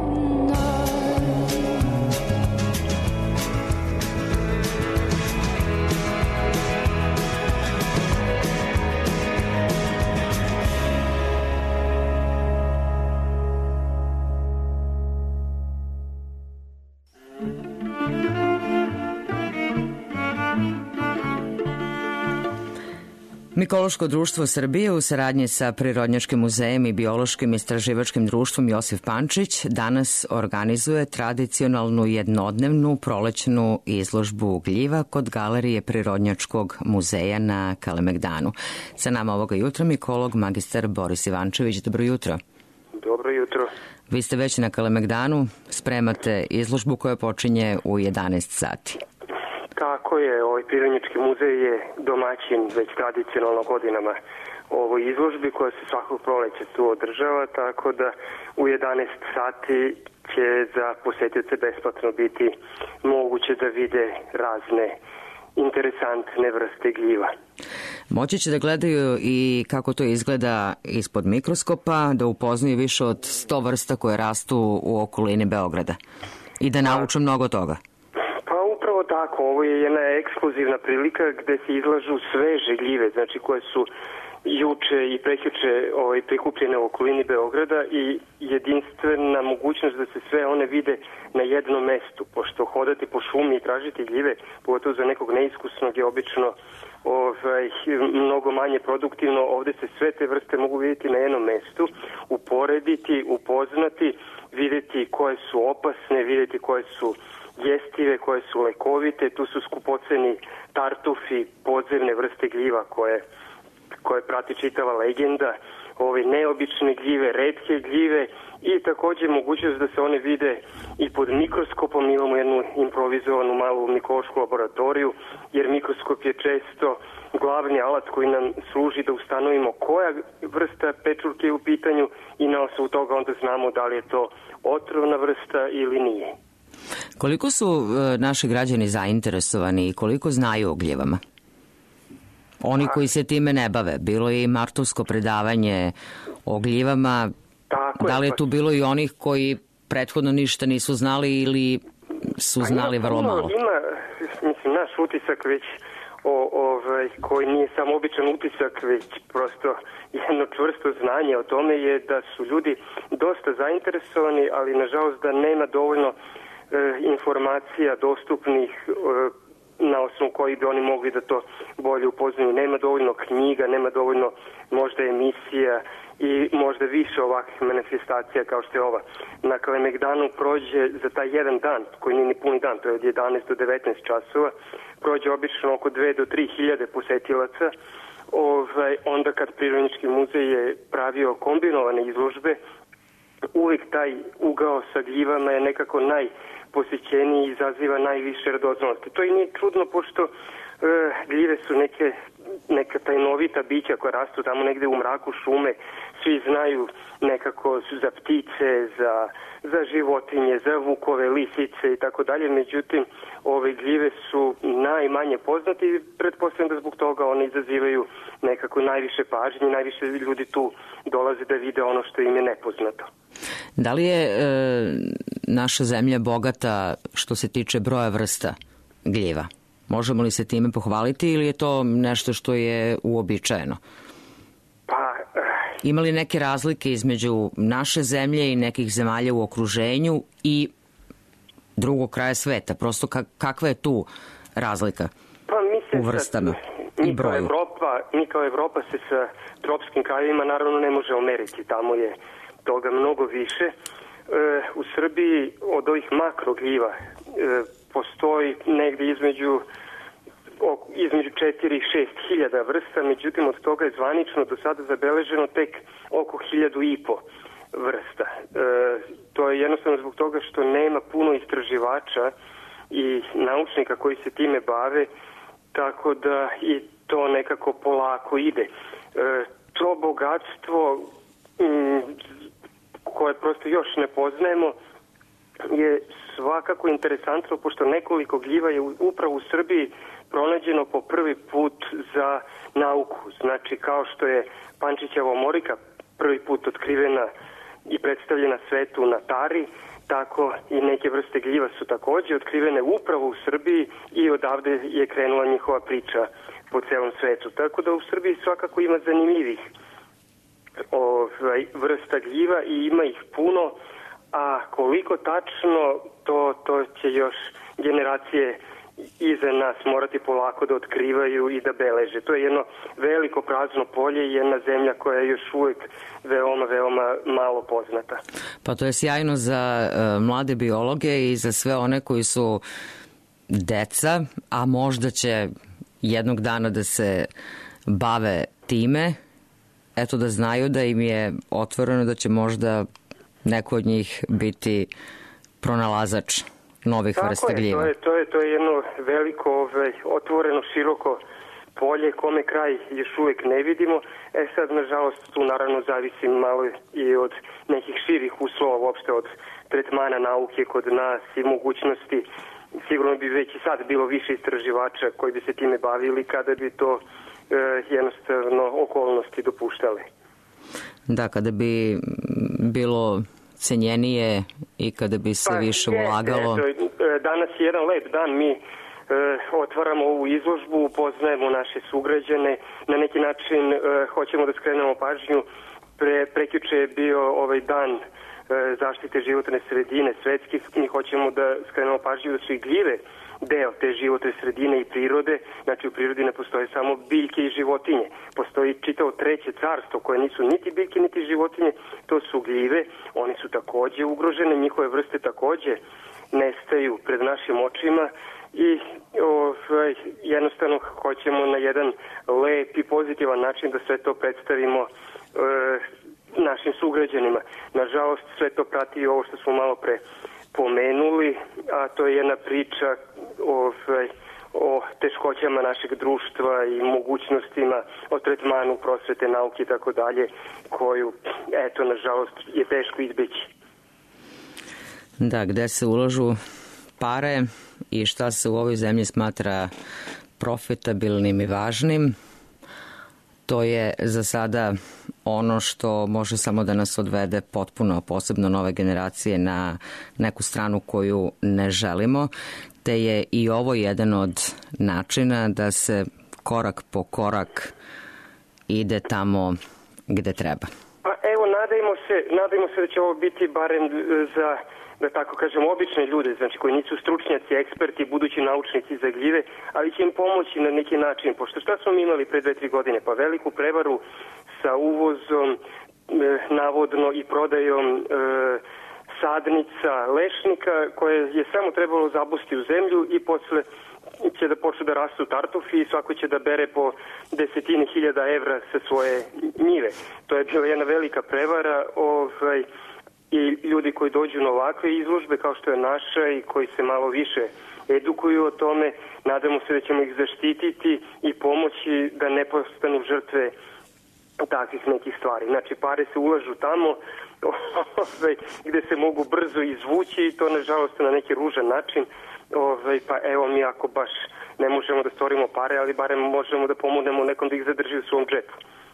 Mikološko društvo Srbije u saradnji sa Prirodnjačkim muzejem i Biološkim istraživačkim društvom Josif Pančić danas organizuje tradicionalnu jednodnevnu prolećnu izložbu gljiva kod Galerije Prirodnjačkog muzeja na Kalemegdanu. Sa nama ovoga jutra mikolog magistar Boris Ivančević. Dobro jutro. Dobro jutro. Vi ste već na Kalemegdanu, spremate izložbu koja počinje u 11 sati. Tako je, Prirodnjački muzej je domaćin već tradicionalno godinama ovoj izložbi koja se svakog proleća tu održava, tako da u 11 sati će za posetioce besplatno biti moguće da vide razne interesantne vrste gljiva. Moći će da gledaju i kako to izgleda ispod mikroskopa, da upoznaju više od 100 vrsta koje rastu u okolini Beograda i da nauče mnogo toga. Pa upravo tako, ovo je jedna ekskluzivna prilika gde se izlažu sveže gljive, znači koje su juče i prekjuče prikupljene u okolini Beograda i jedinstvena mogućnost da se sve one vide na jednom mestu, pošto hodati po šumi i tražiti gljive, pogotovo za nekog neiskusnog je obično mnogo manje produktivno. Ovde se sve te vrste mogu vidjeti na jednom mestu, uporediti, upoznati, vidjeti koje su opasne, vidjeti koje su jestive, koje su lekovite. Tu su skupoceni tartufi, podzemne vrste gljiva koje prati čitava legenda, ove neobične gljive, retke gljive i takođe mogućnost da se one vide i pod mikroskopom. Imamo jednu improvizovanu malu mikološku laboratoriju, jer mikroskop je često glavni alat koji nam služi da ustanovimo koja vrsta pečurke je u pitanju i na osnovu toga onda znamo da li je to otrovna vrsta ili nije. Koliko su naši građani zainteresovani i koliko znaju o gljivama? Oni koji se time ne bave. Bilo je i martovsko predavanje o gljivama. Da li je tu bilo i onih koji prethodno ništa nisu znali ili su znali vrlo malo? Mislim, naš utisak već koji nije samo običan utisak, već prosto jedno čvrsto znanje o tome je da su ljudi dosta zainteresovani, ali nažalost da nema dovoljno informacija dostupnih na osnovu kojih bi oni mogli da to bolje upoznaju. Nema dovoljno knjiga, nema dovoljno možda emisija i možda više ovakvih manifestacija kao što je ova. Na Kalemegdanu prođe za taj jedan dan, koji nije ni puni dan, to je od 11 do 19 časova, prođe obično oko 2 do 3 hiljade posetilaca. Onda kad Prirodnjački muzej je pravio kombinovane izložbe, uvijek taj ugao sa gljivama je nekako najposjećeniji i izaziva najviše radoznalosti. To i nije čudno, pošto gljive su neka tajnovita bića koja rastu tamo negde u mraku šume. Svi znaju nekako za ptice, za životinje, za vukove, lisice i tako dalje. Međutim, ove gljive su najmanje poznate i pretpostavljam da zbog toga one izazivaju nekako najviše pažnje, najviše ljudi tu dolaze da vide ono što im je nepoznato. Da li je naša zemlja bogata što se tiče broja vrsta gljiva? Možemo li se time pohvaliti ili je to nešto što je uobičajeno? Ima li neke razlike između naše zemlje i nekih zemalja u okruženju i drugog kraja sveta? Prosto kakva je tu razlika u vrstama i broju? Mi kao Evropa se sa tropskim krajevima naravno ne možemo meriti. Tamo je toga mnogo više. U Srbiji od ovih makrogljiva postoji negdje između 4 i 6 hiljada vrsta, međutim od toga je zvanično do sada zabeleženo tek oko 1.500 vrsta. To je jednostavno zbog toga što nema puno istraživača i naučnika koji se time bave, tako da i to nekako polako ide. To bogatstvo koje prosto još ne poznajemo je svakako interesantno, pošto nekoliko gljiva je upravo u Srbiji pronađeno po prvi put za nauku. Znači, kao što je Pančićeva omorika prvi put otkrivena i predstavljena svetu na Tari, tako i neke vrste gljiva su takođe otkrivene upravo u Srbiji i odavde je krenula njihova priča po celom svetu. Tako da u Srbiji svakako ima zanimljivih vrsta gljiva i ima ih puno, a koliko tačno, to će još generacije iza nas morati polako da otkrivaju i da beleže. To je jedno veliko prazno polje i jedna zemlja koja je još uvijek veoma, veoma malo poznata. Pa to je sjajno za mlade biologe i za sve one koji su deca, a možda će jednog dana da se bave time, eto da znaju da im je otvoreno da će možda neko od njih biti pronalazač novih vrsta gljiva. To je jedno veliko, otvoreno, široko polje kome kraj još uvijek ne vidimo. Sad, nažalost, tu naravno zavisi malo i od nekih širih uslova, uopšte od tretmana nauke kod nas i mogućnosti. Sigurno bi već i sad bilo više istraživača koji bi se time bavili kada bi to jednostavno okolnosti dopuštale. Da, kada bi bilo cenjenije i kada bi se više ulagalo. Danas je jedan lep dan, mi otvaramo ovu izložbu, upoznajemo naše sugrađane, na neki način hoćemo da skrenemo pažnju. Prekjuče je bio ovaj dan zaštite životne sredine svetski, mi hoćemo da skrenemo pažnju da su i gljive deo te životne sredine i prirode. Znači u prirodi ne postoje samo biljke i životinje, postoji čitavo treće carstvo koje nisu niti biljke niti životinje, to su gljive, one su takođe ugrožene, njihove vrste takođe nestaju pred našim očima i jednostavno hoćemo na jedan lep i pozitivan način da sve to predstavimo našim sugrađanima. Nažalost, sve to prati i ovo što smo malo pre pomenuli, a to je jedna priča o teškoćama našeg društva i mogućnostima, o tretmanu prosvete, nauke i tako dalje, koju, eto, nažalost, je teško izbeći. Da, gde se ulažu pare i šta se u ovoj zemlji smatra profitabilnim i važnim, to je za sada ono što može samo da nas odvede potpuno, posebno nove generacije, na neku stranu koju ne želimo, te je i ovo jedan od načina da se korak po korak ide tamo gde treba. Pa evo, nadajmo se da će ovo biti barem za, da tako kažem, obične ljude, znači koji nisu stručnjaci, eksperti, budući naučnici za gljive, ali će im pomoći na neki način, pošto šta smo imali pre 2-3 godine? Pa veliku prevaru sa uvozom, navodno i prodajom sadnica, lešnika, koje je samo trebalo zabusti u zemlju i posle će da počnu da rastu tartufi i svako će da bere po 10.000 evra sa svoje njive. To je bila jedna velika prevara, i ljudi koji dođu na ovakve izložbe kao što je naša i koji se malo više edukuju o tome, nadamo se da ćemo ih zaštititi i pomoći da ne postanu žrtve takvih nekih stvari. Znači, pare se ulažu tamo gde se mogu brzo izvući i to, nažalost, na neki ružan način. Pa evo, mi ako baš ne možemo da stvorimo pare, ali barem možemo da pomognemo nekom da ih zadrži u svom džepu.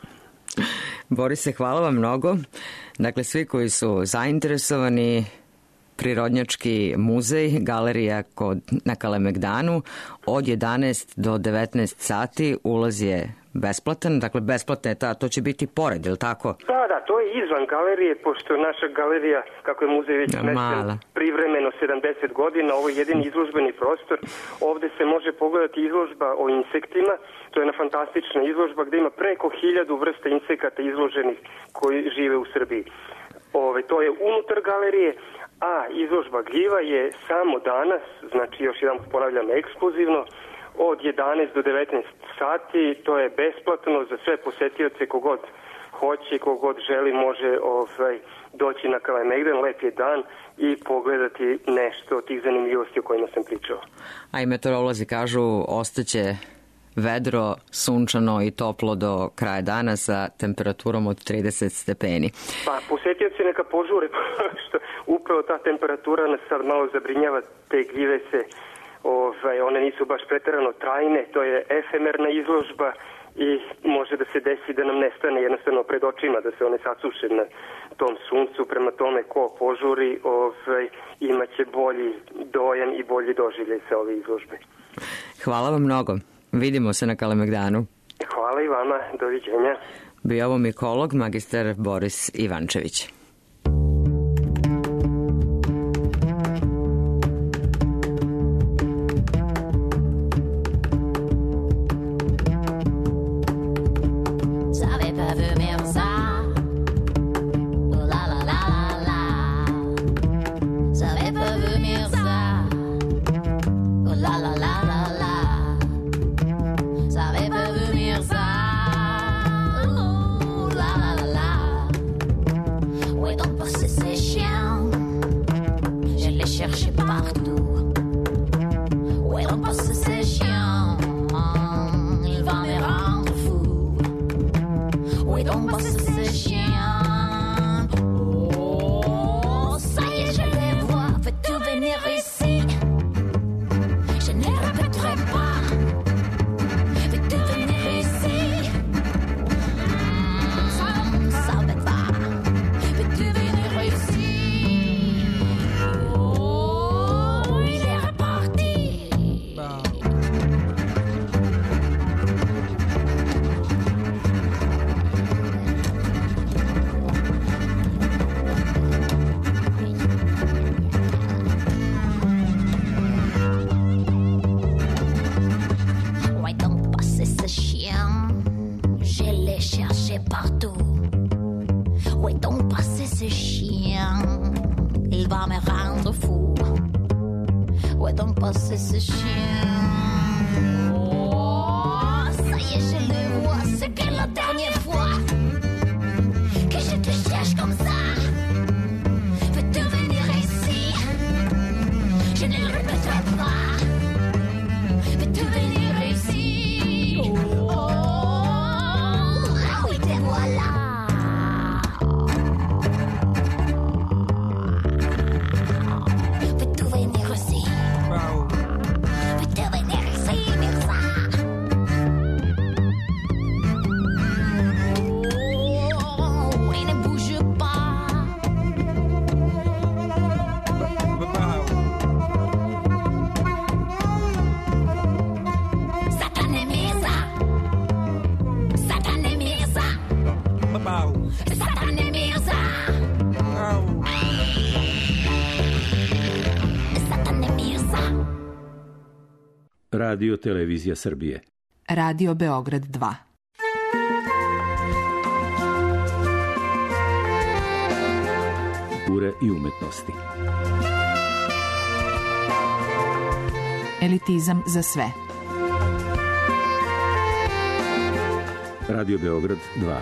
Borise, hvala vam mnogo. Dakle, svi koji su zainteresovani, Prirodnjački muzej, galerija na Kalemegdanu, od 11 do 19 sati, ulaz je besplatan, dakle besplatna je to će biti pored, je li tako? Da, to je izvan galerije, pošto naša galerija, kako je muzej već smešten privremeno 70 godina, ovo je jedini izložbeni prostor, ovde se može pogledati izložba o insektima, to je jedna fantastična izložba gde ima preko 1000 vrsta insekata izloženih koji žive u Srbiji. To je unutar galerije, a izložba gljiva je samo danas, znači još jedan ponavljam ekskluzivno, od 11 do 19 sati, to je besplatno za sve posetioce, kogod hoće, kogod želi može doći na Kalemegdan, lep je dan i pogledati nešto od tih zanimljivosti o kojima sam pričao. A i meteorolozi kažu ostaće vedro, sunčano i toplo do kraja dana sa temperaturom od 30 stepeni. Pa posetioci neka požure, što upravo ta temperatura nas sad malo zabrinjava, te gljive se, one nisu baš preterano trajne, to je efemerna izložba i može da se desi da nam nestane jednostavno pred očima, da se one sasuše na tom suncu, prema tome ko požuri imaće bolji dojam i bolji doživljaj sa ove izložbe. Hvala vam mnogo. Vidimo se na Kalemegdanu. Hvala i vama. Doviđenja. Bio ovo mikolog, magistar Boris Ivančević. chercher partout. Où est donc passé ce chien? Il va me rendre fou. Où est donc passé ce chien? Oh, ça y est, je le vois. C'était la dernière fois que je te cherche comme ça. Veux-tu venir ici? Je ne le répéterai pas. Veux-tu venir ici? Oh, ah oui, te voilà. Veux-tu venir ici? Veux-tu venir ici, Mirza? Oh, oui, ne bouge pas. Satan et Mirza. Satan et Mirza. Satan et Mirza. Satan et Mirza. Radio Televizija Srbije. Radio Beograd 2. Kulture i umetnosti. Elitizam za sve. Radio Beograd 2.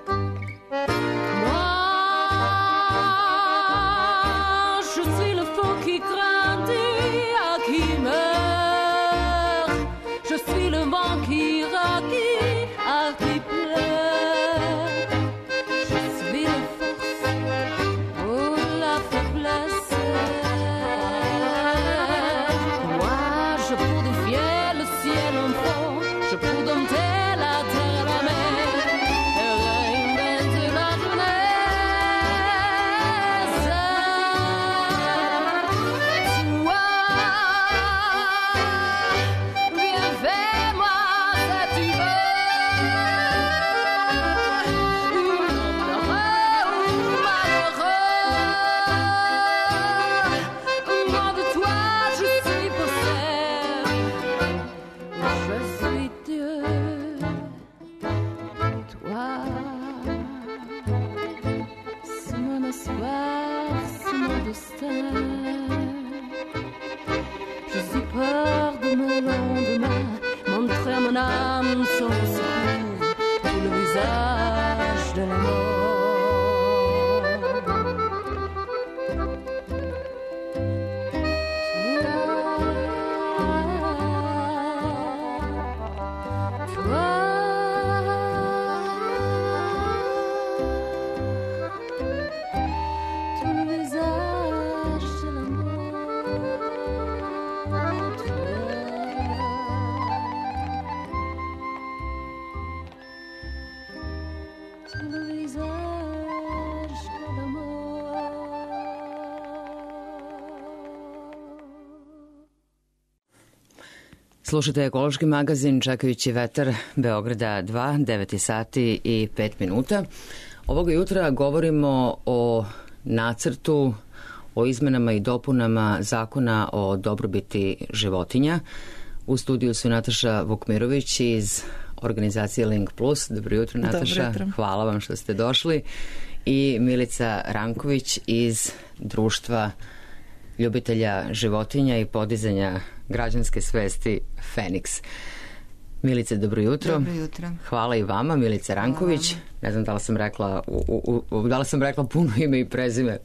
Je suis le fond Je suis peur de mon lendemain, montrer mon âme sans secours, tout le visage de la mort. Slušajte ekološki magazin Čekajući vetar Beograda 2, 9 sati i 5 minuta. Ovoga jutra govorimo o nacrtu, o izmenama i dopunama zakona o dobrobiti životinja. U studiju su Nataša Vukmirović iz organizacije Link Plus. Dobro jutro, Nataša. Dobro jutro. Hvala vam što ste došli. I Milica Ranković iz društva ljubitelja životinja i podizanja građanske svesti Feniks. Milice, dobro jutro. Dobro jutro. Hvala i vama, Milica Ranković. Ne znam da li sam rekla puno ime i prezime.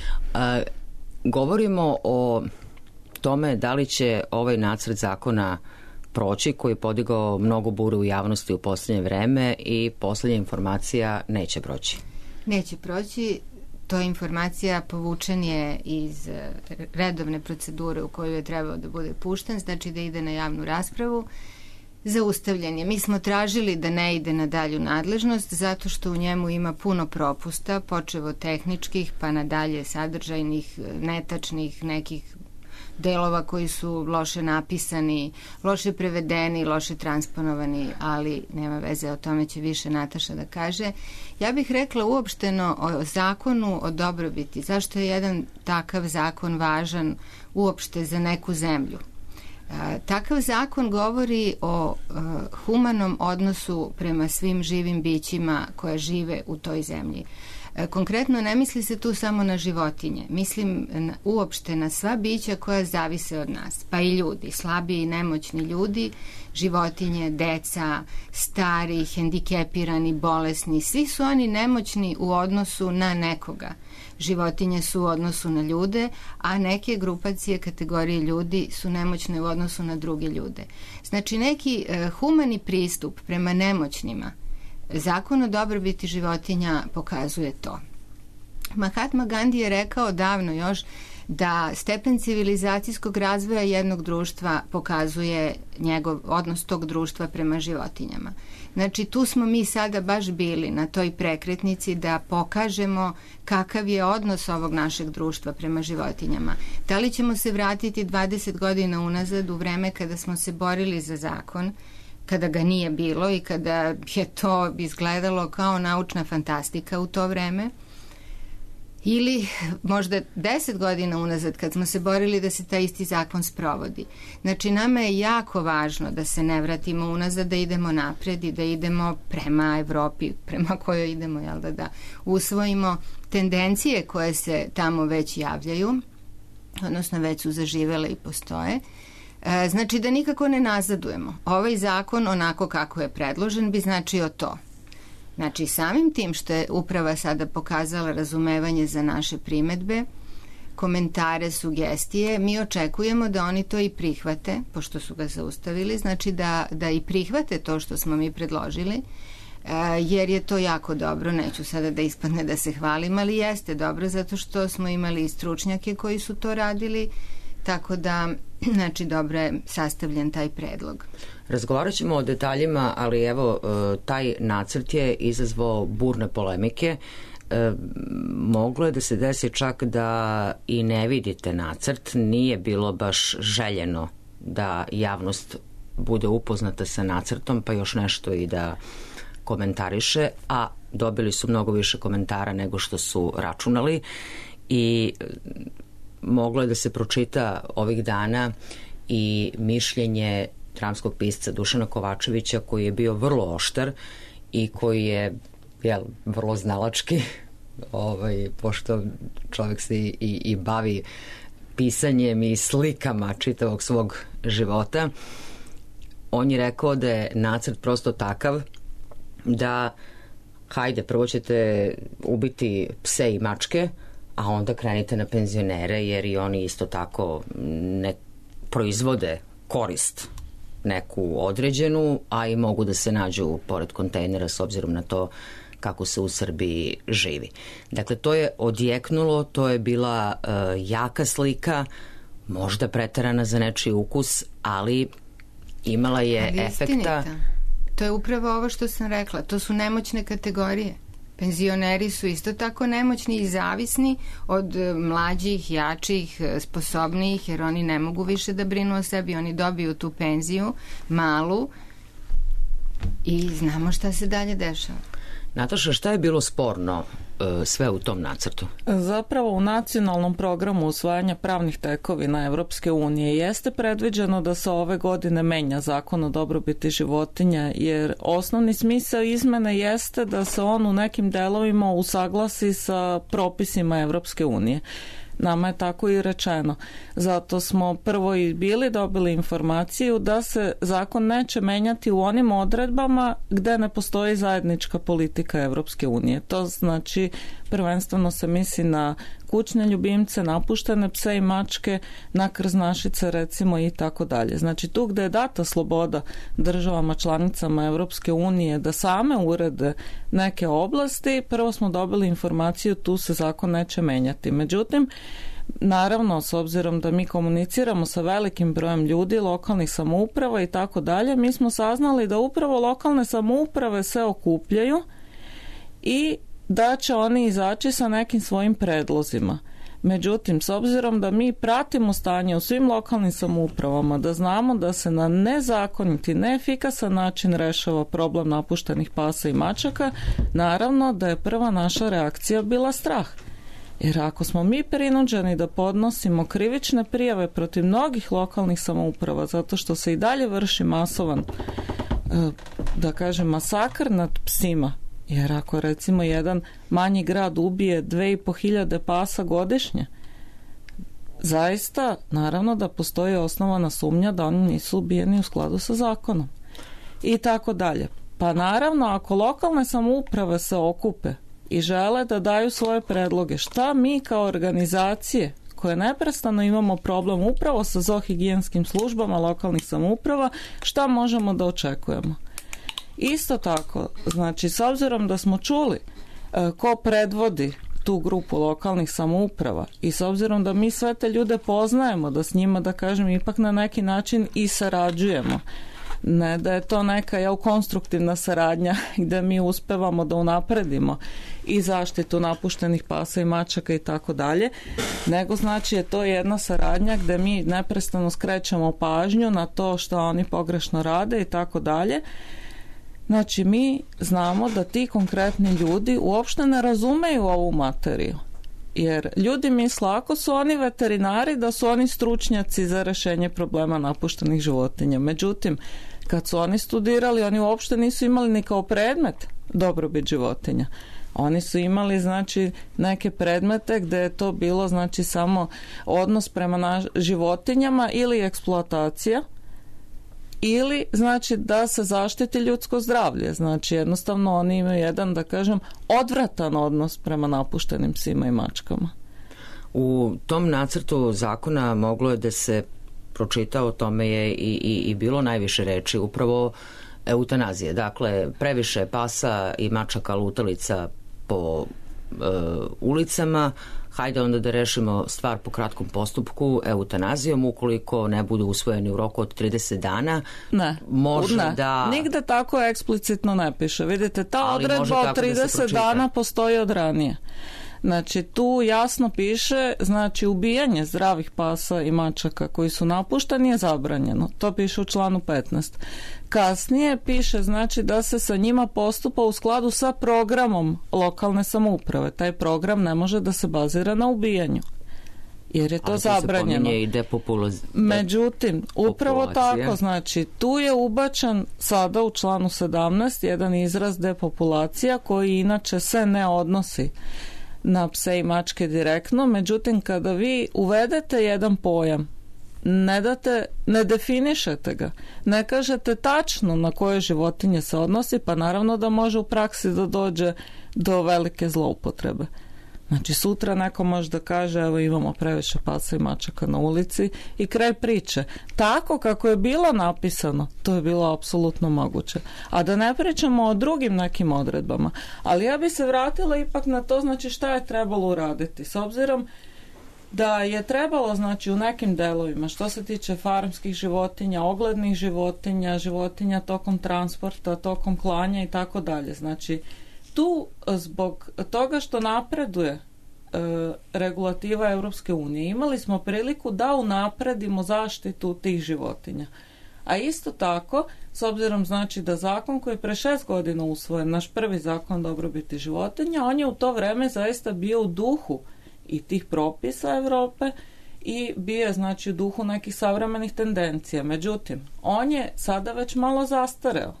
Govorimo o tome da li će ovaj nacrt zakona proći, koji je podigao mnogo bure u javnosti u poslednje vreme, i poslednja informacija neće proći. Neće proći. To je informacija, povučen je iz redovne procedure u kojoj je trebao da bude pušten, znači da ide na javnu raspravu. Zaustavljen je. Mi smo tražili da ne ide na dalju nadležnost zato što u njemu ima puno propusta, počev od tehničkih pa nadalje sadržajnih, netačnih, nekih delova koji su loše napisani, loše prevedeni, loše transponovani, ali nema veze, o tome će više Nataša da kaže. Ja bih rekla uopšteno o zakonu o dobrobiti. Zašto je jedan takav zakon važan uopšte za neku zemlju? Takav zakon govori o humanom odnosu prema svim živim bićima koje žive u toj zemlji. Konkretno ne misli se tu samo na životinje, mislim uopšte na sva bića koja zavise od nas, pa i ljudi, slabiji i nemoćni ljudi, životinje, deca, stari, hendikepirani, bolesni, svi su oni nemoćni u odnosu na nekoga. Životinje su u odnosu na ljude, a neke grupacije kategorije ljudi su nemoćne u odnosu na druge ljude. Znači neki humani pristup prema nemoćnima, Zakon o dobrobiti životinja pokazuje to. Mahatma Gandhi je rekao davno još da stepen civilizacijskog razvoja jednog društva pokazuje njegov odnos tog društva prema životinjama. Znači tu smo mi sada baš bili na toj prekretnici da pokažemo kakav je odnos ovog našeg društva prema životinjama. Da li ćemo se vratiti 20 godina unazad u vreme kada smo se borili za zakon, kada ga nije bilo i kada je to izgledalo kao naučna fantastika u to vreme, ili možda 10 godina unazad kad smo se borili da se taj isti zakon sprovodi. Znači nama je jako važno da se ne vratimo unazad, da idemo napred i da idemo prema Evropi, prema kojoj idemo, jel da usvojimo tendencije koje se tamo već javljaju, odnosno već su zaživele i postoje. Znači da nikako ne nazadujemo. Ovaj zakon onako kako je predložen bi značio to. Znači samim tim što je uprava sada pokazala razumevanje za naše primetbe, komentare, sugestije, mi očekujemo da oni to i prihvate, pošto su ga zaustavili, znači da i prihvate to što smo mi predložili, jer je to jako dobro, neću sada da ispadne da se hvalim, ali jeste dobro zato što smo imali i stručnjake koji su to radili, tako da, znači, dobro je sastavljen taj predlog. Razgovarat ćemo o detaljima, ali evo, taj nacrt je izazvao burne polemike. Moglo je da se desi čak da i ne vidite nacrt, nije bilo baš željeno da javnost bude upoznata sa nacrtom, pa još nešto i da komentariše, a dobili su mnogo više komentara nego što su računali i moglo je da se pročita ovih dana i mišljenje dramskog pisca Dušana Kovačevića, koji je bio vrlo oštar i koji je vrlo znalački, pošto čovjek se i bavi pisanjem i slikama čitavog svog života. On je rekao da je nacrt prosto takav da hajde, prvo ćete ubiti pse i mačke, a onda krenite na penzionere, jer i oni isto tako ne proizvode korist neku određenu, a i mogu da se nađu pored kontejnera s obzirom na to kako se u Srbiji živi. Dakle, to je odjeknulo, to je bila jaka slika, možda preterana za nečiji ukus, ali imala je efekta. To je upravo ovo što sam rekla, to su nemoćne kategorije. Penzioneri su isto tako nemoćni i zavisni od mlađih, jačih, sposobnijih, jer oni ne mogu više da brinu o sebi, oni dobiju tu penziju, malu, i znamo šta se dalje dešava. Nataša, šta je bilo sporno sve u tom nacrtu? Zapravo u nacionalnom programu usvajanja pravnih tekovina Evropske unije jeste predviđeno da se ove godine menja zakon o dobrobiti životinja, jer osnovni smisao izmene jeste da se on u nekim delovima usaglasi sa propisima Evropske unije. Nama je tako i rečeno. Zato smo prvo i dobili informaciju da se zakon neće menjati u onim odredbama gde ne postoji zajednička politika Evropske unije. To znači prvenstveno se misli na kućne ljubimce, napuštene pse i mačke, na krznašice recimo i tako dalje. Znači tu gde je data sloboda državama članicama Evropske unije da same urede neke oblasti, prvo smo dobili informaciju tu se zakon neće menjati. Međutim, naravno, s obzirom da mi komuniciramo sa velikim brojem ljudi, lokalnih samouprava i tako dalje, mi smo saznali da upravo lokalne samouprave se okupljaju i da će oni izaći sa nekim svojim predlozima. Međutim, s obzirom da mi pratimo stanje u svim lokalnim samoupravama, da znamo da se na nezakoniti, neefikasan način rešava problem napuštenih pasa i mačaka, naravno da je prva naša reakcija bila strah. Jer ako smo mi prinuđeni da podnosimo krivične prijave protiv mnogih lokalnih samouprava zato što se i dalje vrši masovan, da kažem, masakr nad psima, jer ako recimo jedan manji grad ubije 2500 pasa godišnje, zaista naravno da postoji osnovana sumnja da oni nisu ubijeni u skladu sa zakonom. I tako dalje. Pa naravno, ako lokalne samouprave se okupe i žele da daju svoje predloge, šta mi kao organizacije koje neprestano imamo problem upravo sa zoohigijenskim službama lokalnih samouprava, šta možemo da očekujemo? Isto tako, znači s obzirom da smo čuli ko predvodi tu grupu lokalnih samouprava i s obzirom da mi sve te ljude poznajemo, da s njima, da kažem, ipak na neki način i sarađujemo, ne da je to neka konstruktivna saradnja gde mi uspevamo da unapredimo i zaštitu napuštenih pasa i mačaka i tako dalje, nego znači je to jedna saradnja gde mi neprestano skrećemo pažnju na to što oni pogrešno rade i tako dalje. Znači mi znamo da ti konkretni ljudi uopšte ne razumeju ovu materiju. Jer ljudi misle, ako su oni veterinari, da su oni stručnjaci za rešenje problema napuštenih životinja. Međutim, kad su oni studirali, oni uopšte nisu imali ni kao predmet dobrobit životinja. Oni su imali, znači, neke predmete gde je to bilo, znači, samo odnos prema životinjama ili eksploatacija, ili znači da se zaštiti ljudsko zdravlje. Znači jednostavno oni imaju jedan, da kažem, odvratan odnos prema napuštenim psima i mačkama. U tom nacrtu zakona moglo je da se pročita, o tome je i bilo najviše reči, upravo eutanazije. Dakle, previše pasa i mačaka lutalica po ulicama, hajde onda da rešimo stvar po kratkom postupku eutanazijom, ukoliko ne budu usvojeni u roku od 30 dana. Ne, da... nigde tako eksplicitno ne piše. Vidite, ta odredba od 30 dana postoji od ranije. Znači, tu jasno piše, znači, ubijanje zdravih pasa i mačaka koji su napušteni je zabranjeno. To piše u članu 15. Kasnije piše, znači, da se sa njima postupa u skladu sa programom lokalne samouprave. Taj program ne može da se bazira na ubijanju, jer je to zabranjeno. Međutim, upravo tako, znači, tu je ubačen sada u članu 17 jedan izraz depopulacija koji inače se ne odnosi na pse i mačke direktno, međutim kada vi uvedete jedan pojam, ne definišete ga, ne kažete tačno na koje životinje se odnosi, pa naravno da može u praksi da dođe do velike zloupotrebe. Znači sutra neko može da kaže evo imamo previše pasa i mačaka na ulici i kraj priče. Tako kako je bilo napisano, to je bilo apsolutno moguće. A da ne pričamo o drugim nekim odredbama. Ali ja bi se vratila ipak na to, znači šta je trebalo uraditi. S obzirom da je trebalo, znači u nekim delovima, što se tiče farmskih životinja, oglednih životinja, životinja tokom transporta, tokom klanja i tako dalje. Znači tu zbog toga što napreduje regulativa Europske unije imali smo priliku da unapredimo zaštitu tih životinja. A isto tako, s obzirom znači da zakon koji je pre 6 godina usvojen, naš prvi zakon o dobrobiti životinja, on je u to vreme zaista bio u duhu i tih propisa Europe i bio je znači u duhu nekih savremenih tendencija. Međutim, on je sada već malo zastareo,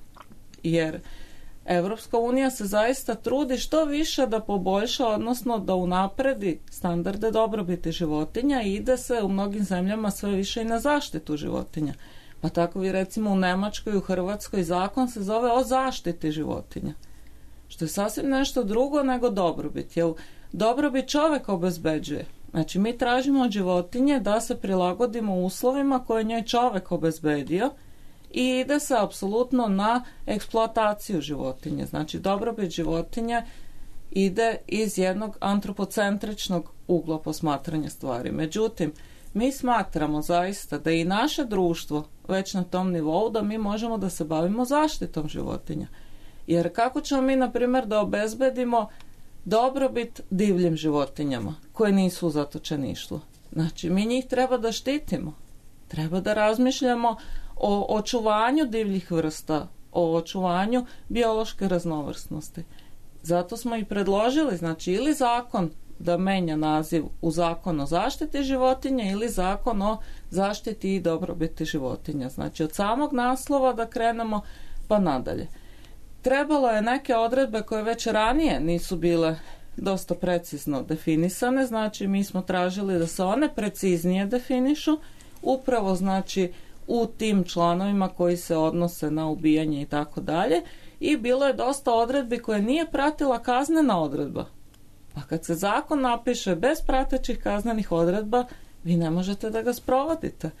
jer Evropska unija se zaista trudi što više da poboljša, odnosno da unapredi standarde dobrobiti životinja i ide se u mnogim zemljama sve više i na zaštitu životinja. Pa tako vi recimo u Nemačkoj i u Hrvatskoj zakon se zove o zaštiti životinja, što je sasvim nešto drugo nego dobrobit, jer dobrobit čovjek obezbeđuje. Znači mi tražimo od životinje da se prilagodimo uslovima koje njoj čovjek obezbedio i ide se apsolutno na eksploataciju životinje. Znači dobrobit životinje ide iz jednog antropocentričnog ugla posmatranja stvari. Međutim, mi smatramo zaista da i naše društvo već na tom nivou da mi možemo da se bavimo zaštitom životinja. Jer kako ćemo mi, na primjer, da obezbedimo dobrobit divljim životinjama koje nisu u zatočeništvu? Znači, mi njih treba da štitimo. Treba da razmišljamo o očuvanju divljih vrsta, o očuvanju biološke raznovrsnosti. Zato smo i predložili, znači, ili zakon da menja naziv u zakon o zaštiti životinja ili zakon o zaštiti i dobrobiti životinja. Znači, od samog naslova da krenemo pa nadalje. Trebalo je neke odredbe koje već ranije nisu bile dosta precizno definisane, znači mi smo tražili da se one preciznije definišu, upravo znači u tim članovima koji se odnose na ubijanje i tako dalje, i bilo je dosta odredbi koje nije pratila kaznena odredba. Pa kad se zakon napiše bez pratećih kaznenih odredba, vi ne možete da ga sprovodite.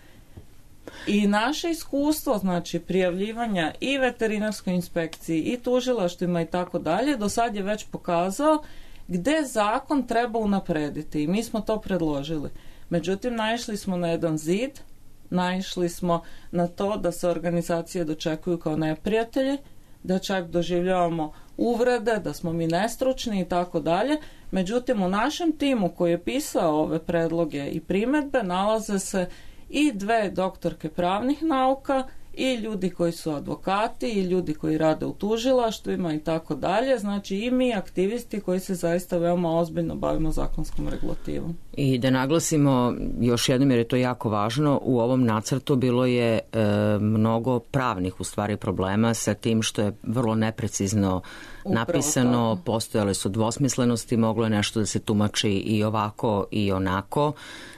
I naše iskustvo, znači prijavljivanja i veterinarskoj inspekciji i tužilaštvima i tako dalje, do sad je već pokazao gde zakon treba unaprediti i mi smo to predložili. Međutim, naišli smo na jedan zid, naišli smo na to da se organizacije dočekuju kao neprijatelji, da čak doživljavamo uvrede, da smo mi nestručni i tako dalje. Međutim, u našem timu koji je pisao ove predloge i primjedbe nalaze se i 2 doktorke pravnih nauka i ljudi koji su advokati i ljudi koji rade u tužilaštvima i tako dalje. Znači i mi aktivisti koji se zaista veoma ozbiljno bavimo zakonskom regulativom. I da naglasimo još jednom, jer je to jako važno, u ovom nacrtu bilo je mnogo pravnih u stvari problema sa tim što je vrlo neprecizno napisano, postojale su dvosmislenosti, moglo je nešto da se tumači i ovako i onako.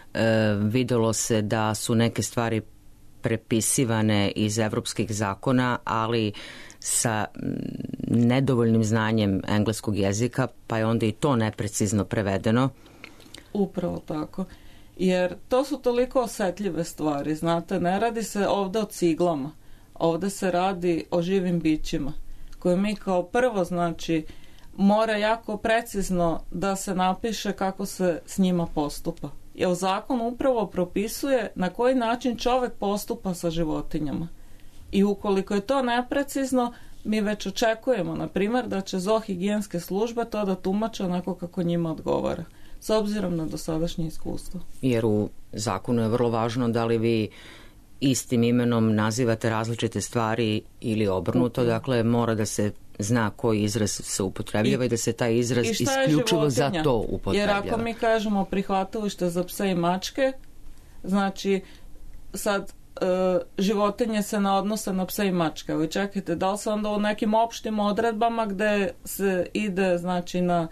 Videlo se da su neke stvari prepisivane iz evropskih zakona, ali sa nedovoljnim znanjem engleskog jezika, pa je onda i to neprecizno prevedeno. Upravo tako. Jer to su toliko osetljive stvari, znate, ne radi se ovdje o ciglama, ovdje se radi o živim bićima, koje mi kao prvo, znači, mora jako precizno da se napiše kako se s njima postupa. Jer zakon upravo propisuje na koji način čovjek postupa sa životinjama. I ukoliko je to neprecizno, mi već očekujemo, na primjer, da će zoohigijenske službe to da tumače onako kako njima odgovara, s obzirom na dosadašnje iskustvo. Jer u zakonu je vrlo važno da li vi istim imenom nazivate različite stvari ili obrnuto, dakle mora da se zna koji izraz se upotrebljava i da se taj izraz isključivo za to upotrebljava. Jer ako mi kažemo prihvatilište za pse i mačke, znači sad životinje se ne odnose na pse i mačke. Vi čekajte, da li se onda u nekim opštim odredbama gde se ide znači na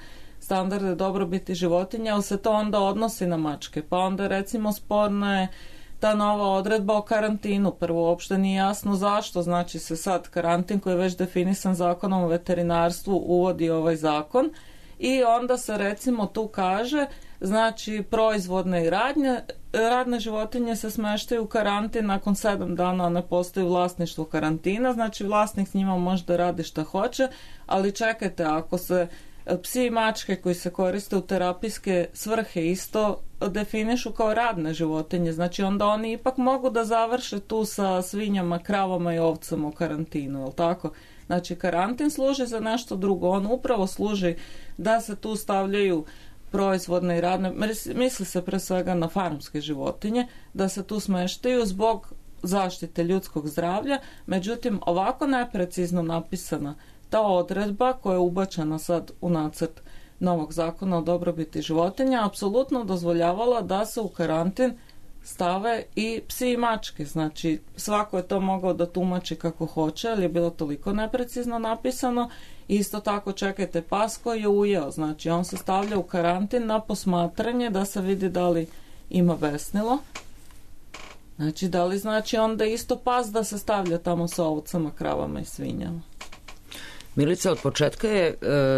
standarde dobrobiti životinja, ali se to onda odnosi na mačke. Pa onda recimo sporna je ta nova odredba o karantinu. Prvo, uopšte nije jasno zašto, znači se sad karantin koji je već definisan zakonom o veterinarstvu uvodi ovaj zakon i onda se recimo tu kaže, znači proizvodne i radne životinje se smeštaju u karantin nakon 7 dana, ne postoji vlasništvo karantina, znači vlasnik s njima može da radi šta hoće, ali čekajte, ako se psi i mačke koji se koriste u terapijske svrhe isto definišu kao radne životinje, znači onda oni ipak mogu da završe tu sa svinjama, kravama i ovcama u karantinu, jel tako? Znači karantin služi za nešto drugo, on upravo služi da se tu stavljaju proizvodne i radne, misli se pre svega na farmske životinje, da se tu smeštaju zbog zaštite ljudskog zdravlja, međutim ovako neprecizno napisana ta odredba koja je ubačena sad u nacrt novog zakona o dobrobiti životinja apsolutno dozvoljavala da se u karantin stave i psi i mačke. Znači svako je to mogao da tumači kako hoće, ali je bilo toliko neprecizno napisano. Isto tako, čekajte, pas koji je ujeo, znači on se stavlja u karantin na posmatranje da se vidi da li ima besnilo. Znači da li znači onda isto pas da se stavlja tamo sa ovcama, kravama i svinjama. Milica, od početka je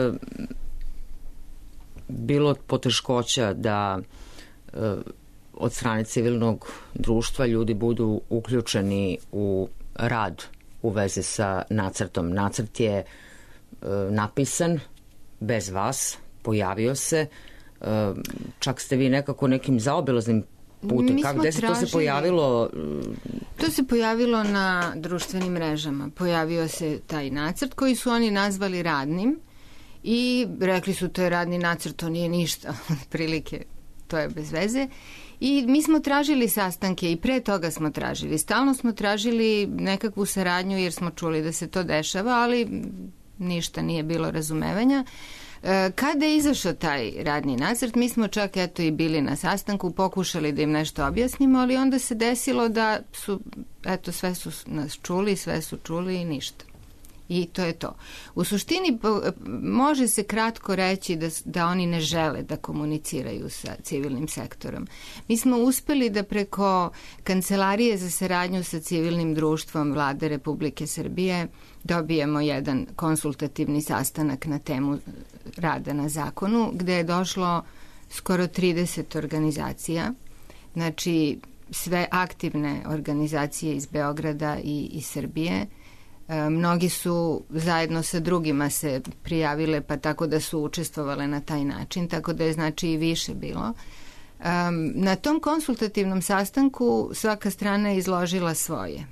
bilo poteškoća da od strane civilnog društva ljudi budu uključeni u rad u vezi sa nacrtom. Nacrt je napisan bez vas, pojavio se, čak ste vi nekako nekim zaobilaznim putem. Gde se to se pojavilo? To se pojavilo na društvenim mrežama. Pojavio se taj nacrt koji su oni nazvali radnim i rekli su to je radni nacrt, to nije ništa, prilike, to je bez veze. I mi smo tražili sastanke i pre toga smo tražili. Stalno smo tražili nekakvu saradnju jer smo čuli da se to dešava, ali ništa nije bilo razumevanja. Kada je izašao taj radni nacrt, mi smo čak eto i bili na sastanku, pokušali da im nešto objasnimo, ali onda se desilo da su, eto, sve su nas čuli, sve su čuli i ništa. I to je to. U suštini može se kratko reći da oni ne žele da komuniciraju sa civilnim sektorom. Mi smo uspeli da preko Kancelarije za saradnju sa civilnim društvom Vlade Republike Srbije dobijemo jedan konsultativni sastanak na temu rada na zakonu, gde je došlo skoro 30 organizacija, znači sve aktivne organizacije iz Beograda i iz Srbije. Mnogi su zajedno sa drugima se prijavile, pa tako da su učestvovale na taj način, tako da je znači i više bilo. Na tom konsultativnom sastanku svaka strana je izložila svoje.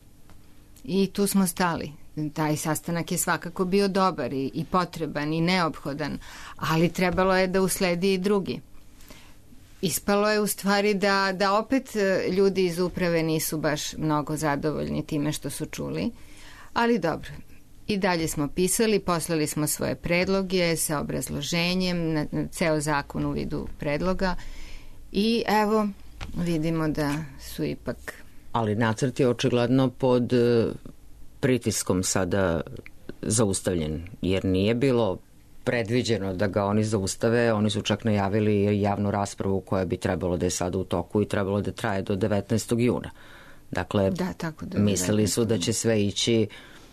I tu smo stali. Taj sastanak je svakako bio dobar i potreban i neophodan, ali trebalo je da usledi i drugi. Ispalo je u stvari da opet ljudi iz uprave nisu baš mnogo zadovoljni time što su čuli, ali dobro. I dalje smo pisali, poslali smo svoje predloge sa obrazloženjem, na ceo zakon u vidu predloga i evo vidimo da su ipak... Ali nacrt je očigledno pod pritiskom sada zaustavljen, jer nije bilo predviđeno da ga oni zaustave. Oni su čak najavili javnu raspravu koja bi trebalo da je sada u toku i trebalo da traje do 19. juna. Dakle, da, tako da mislili su da će sve ići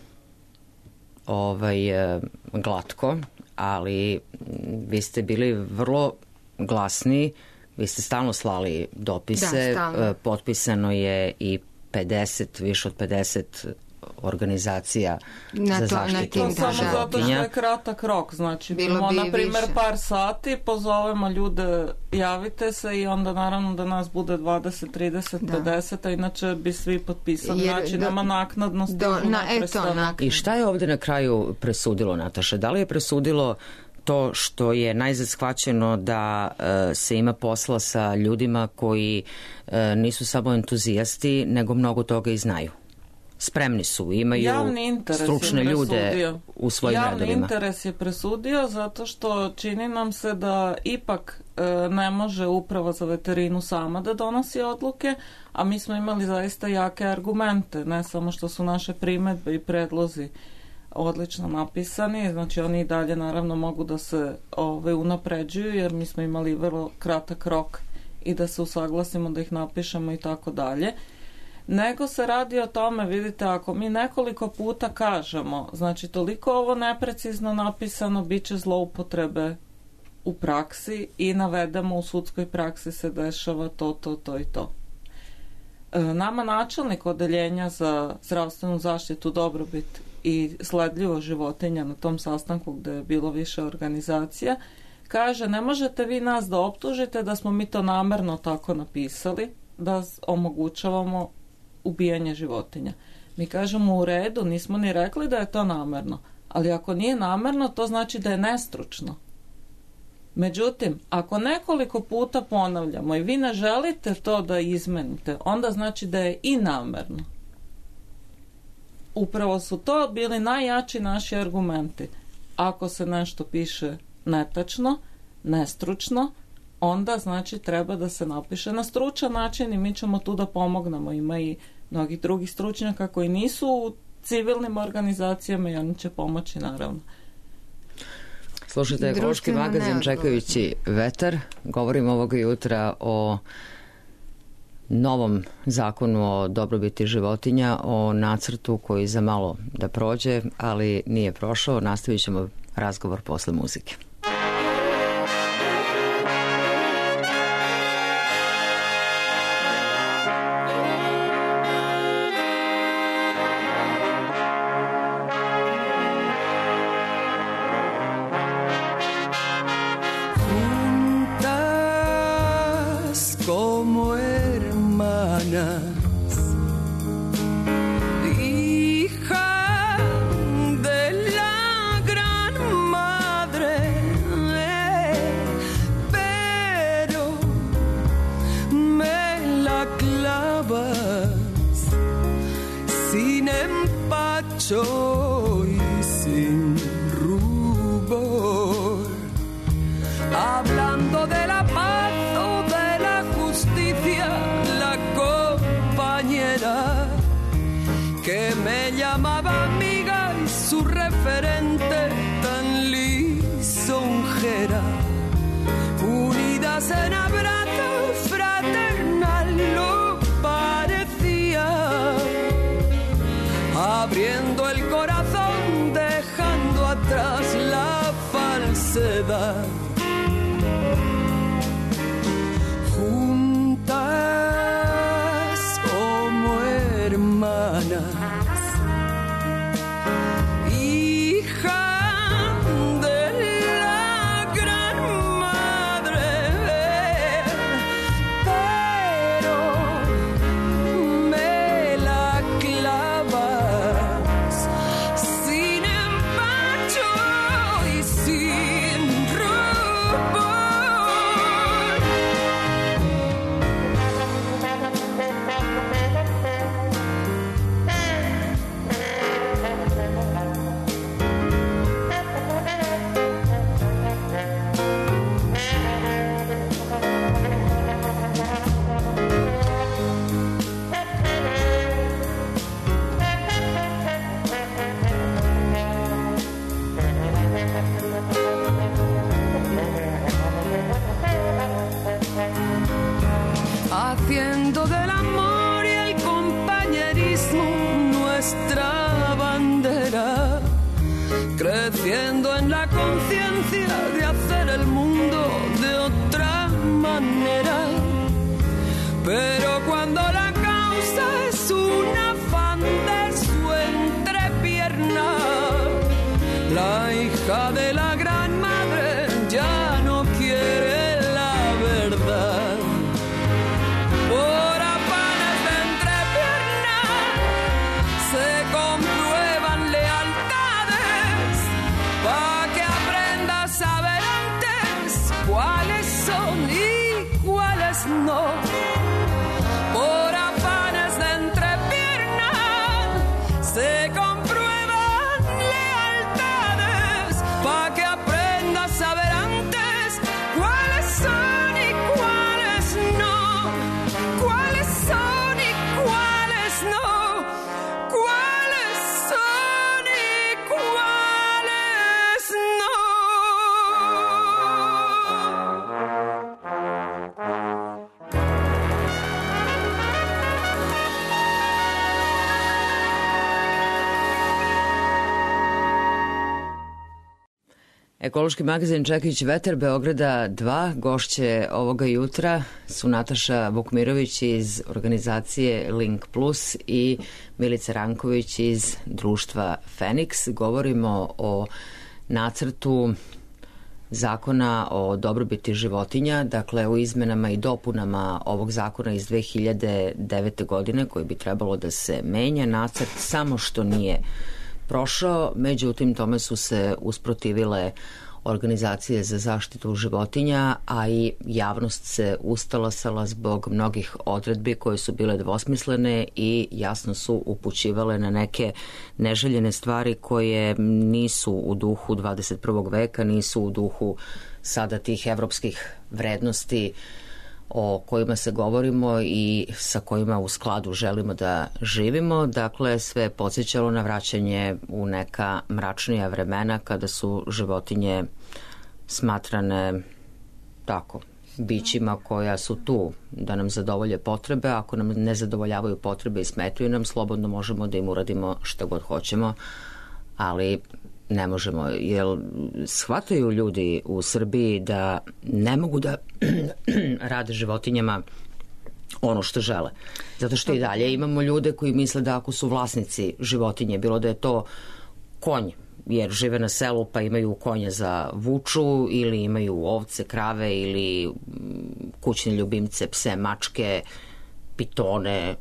glatko, ali vi ste bili vrlo glasni, vi ste stalno slali dopise, potpisano je i 50, više od 50 organizacija za zaštitu životinja. Samo zato što je kratak rok, znači imamo na primjer par sati, pozovemo ljude, javite se i onda naravno da nas bude 20, 30, 50, a inače bi svi potpisali, znači nama naknadno stižu neprestano. I šta je ovdje na kraju presudilo, Nataša? Da li je presudilo to što je najzad shvaćeno da se ima posla sa ljudima koji nisu samo entuzijasti, nego mnogo toga i znaju? Spremni su, imaju stručne ljude u svojim redovima. Javni interes je presudio zato što čini nam se da ipak ne može uprava za veterinu sama da donosi odluke, a mi smo imali zaista jake argumente, ne samo što su naše primedbe i predlozi odlično napisani, znači oni i dalje naravno mogu da se unapređuju, jer mi smo imali vrlo kratak rok i da se usaglasimo da ih napišemo i tako dalje. Nego se radi o tome, vidite, ako mi nekoliko puta kažemo, znači toliko ovo neprecizno napisano, bit će zloupotrebe u praksi i navedemo u sudskoj praksi se dešava to i to. Nama načelnik odeljenja za zdravstvenu zaštitu, dobrobit i sledljivo životinja na tom sastanku gde je bilo više organizacija, kaže, ne možete vi nas da optužite da smo mi to namerno tako napisali, da omogućavamo ubijanje životinja. Mi kažemo u redu, nismo ni rekli da je to namerno, ali ako nije namerno, to znači da je nestručno. Međutim, ako nekoliko puta ponavljamo i vi ne želite to da izmenite, onda znači da je i namerno. Upravo su to bili najjači naši argumenti. Ako se nešto piše netačno, nestručno, onda znači treba da se napiše na stručan način i mi ćemo tu da pomognemo. Ima i mnogih drugih stručnjaka koji nisu u civilnim organizacijama i oni će pomoći naravno. Slušajte ekološki magazin Čekajući vetar. Govorimo ovoga jutra o novom zakonu o dobrobiti životinja, o nacrtu koji za malo da prođe, ali nije prošao. Nastavit ćemo razgovor posle muzike. Y sin rubor, hablando de la paz o de la justicia, la compañera que me llamaba amiga y su referente tan lisonjera, unidas en abrazo fraternal lo parecía, abriendo el corazón, dejando atrás la falsedad. Juntas como hermanas, hija de la gran madre, pero me la clavas sin empacho y sin rubor. Haciendo del amor y el compañerismo nuestra bandera, creciendo en la conciencia de hacer el mundo de otra manera. Pero cuando la causa es un afán de su entrepierna, la hija de la gran madre ya no quiere la verdad. Por afanes de entrepierna se comprueban lealtades, pa' que aprendas a ver antes cuáles son y cuáles no. Por afanes de entrepierna se comprueban lealtades, pa' que aprendas a ver antes cuáles son y cuáles no. ¿Cuáles son y cuáles no? ¿Cuáles son y cuáles Ekološki magazin Čekić Vetar Beograda 2. Gošće ovoga jutra su Nataša Vukmirović iz organizacije Link Plus i Milica Ranković iz društva Feniks. Govorimo o nacrtu zakona o dobrobiti životinja, dakle o izmenama i dopunama ovog zakona iz 2009. godine koji bi trebalo da se menja. Nacrt samo što nije prošao, međutim tome su se usprotivile organizacije za zaštitu životinja, a i javnost se ustalasala zbog mnogih odredbi koje su bile dvosmislene i jasno su upućivale na neke neželjene stvari koje nisu u duhu 21. veka, nisu u duhu sada tih evropskih vrednosti o kojima se govorimo i sa kojima u skladu želimo da živimo. Dakle, sve je podsjećalo na vraćanje u neka mračnija vremena kada su životinje smatrane tako bićima koja su tu da nam zadovolje potrebe. Ako nam ne zadovoljavaju potrebe i smetaju nam, slobodno možemo da im uradimo šta god hoćemo, ali ne možemo, jer shvataju ljudi u Srbiji da ne mogu da rade životinjama ono što žele. Zato što i dalje imamo ljude koji misle da ako su vlasnici životinje, bilo da je to konj, jer žive na selu pa imaju konje za vuču, ili imaju ovce, krave ili kućne ljubimce, pse, mačke, pitone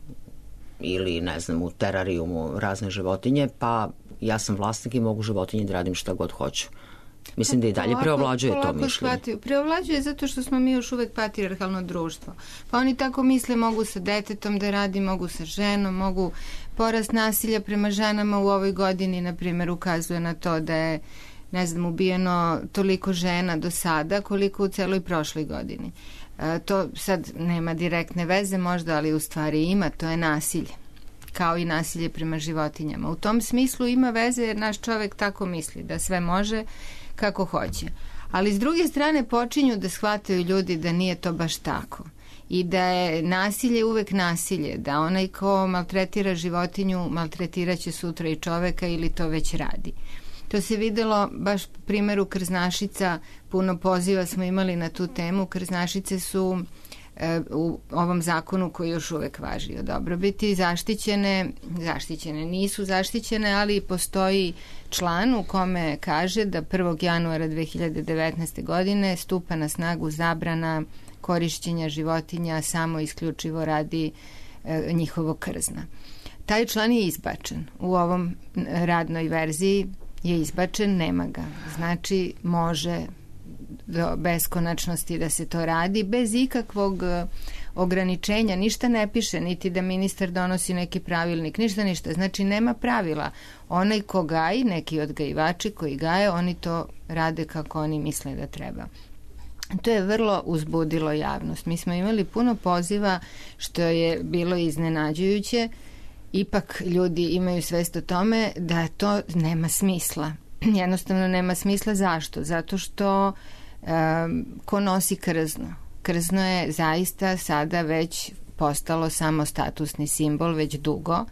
ili ne znam u terarijumu razne životinje, pa ja sam vlasnik i mogu životinje da radim šta god hoću. Mislim da i dalje preovlađuje to mišljenje. Preovlađuje zato što smo mi još uvek patrijarhalno društvo. Pa oni tako misle, mogu sa detetom da radi, mogu sa ženom, mogu porast nasilja prema ženama u ovoj godini, na primjer, ukazuje na to da je, ne znam, ubijeno toliko žena do sada koliko u celoj prošloj godini. To sad nema direktne veze možda, ali u stvari ima, to je nasilje, kao i nasilje prema životinjama. U tom smislu ima veze jer naš čovek tako misli, da sve može kako hoće. Ali s druge strane počinju da shvataju ljudi da nije to baš tako i da je nasilje uvek nasilje, da onaj ko maltretira životinju maltretiraće sutra i čoveka ili to već radi. To se videlo baš u primjeru krznašica, puno poziva smo imali na tu temu. Krznašice su u ovom zakonu koji još uvek važi o dobrobiti zaštićene, nisu zaštićene, ali postoji član u kome kaže da 1. januara 2019. godine stupa na snagu zabrana korišćenja životinja samo isključivo radi njihovog krzna. Taj član je izbačen. U ovom radnoj verziji je izbačen, nema ga. Znači može do beskonačnosti da se to radi bez ikakvog ograničenja, ništa ne piše, niti da ministar donosi neki pravilnik, ništa. Znači nema pravila. Onaj ko gaji, neki odgajivači koji gaje, oni to rade kako oni misle da treba. To je vrlo uzbudilo javnost. Mi smo imali puno poziva, što je bilo iznenađujuće. Ipak ljudi imaju svest o tome da to nema smisla. Jednostavno nema smisla. Zašto? Zato što ko nosi krzno? Krzno je zaista sada već postalo samo statusni simbol, već dugo.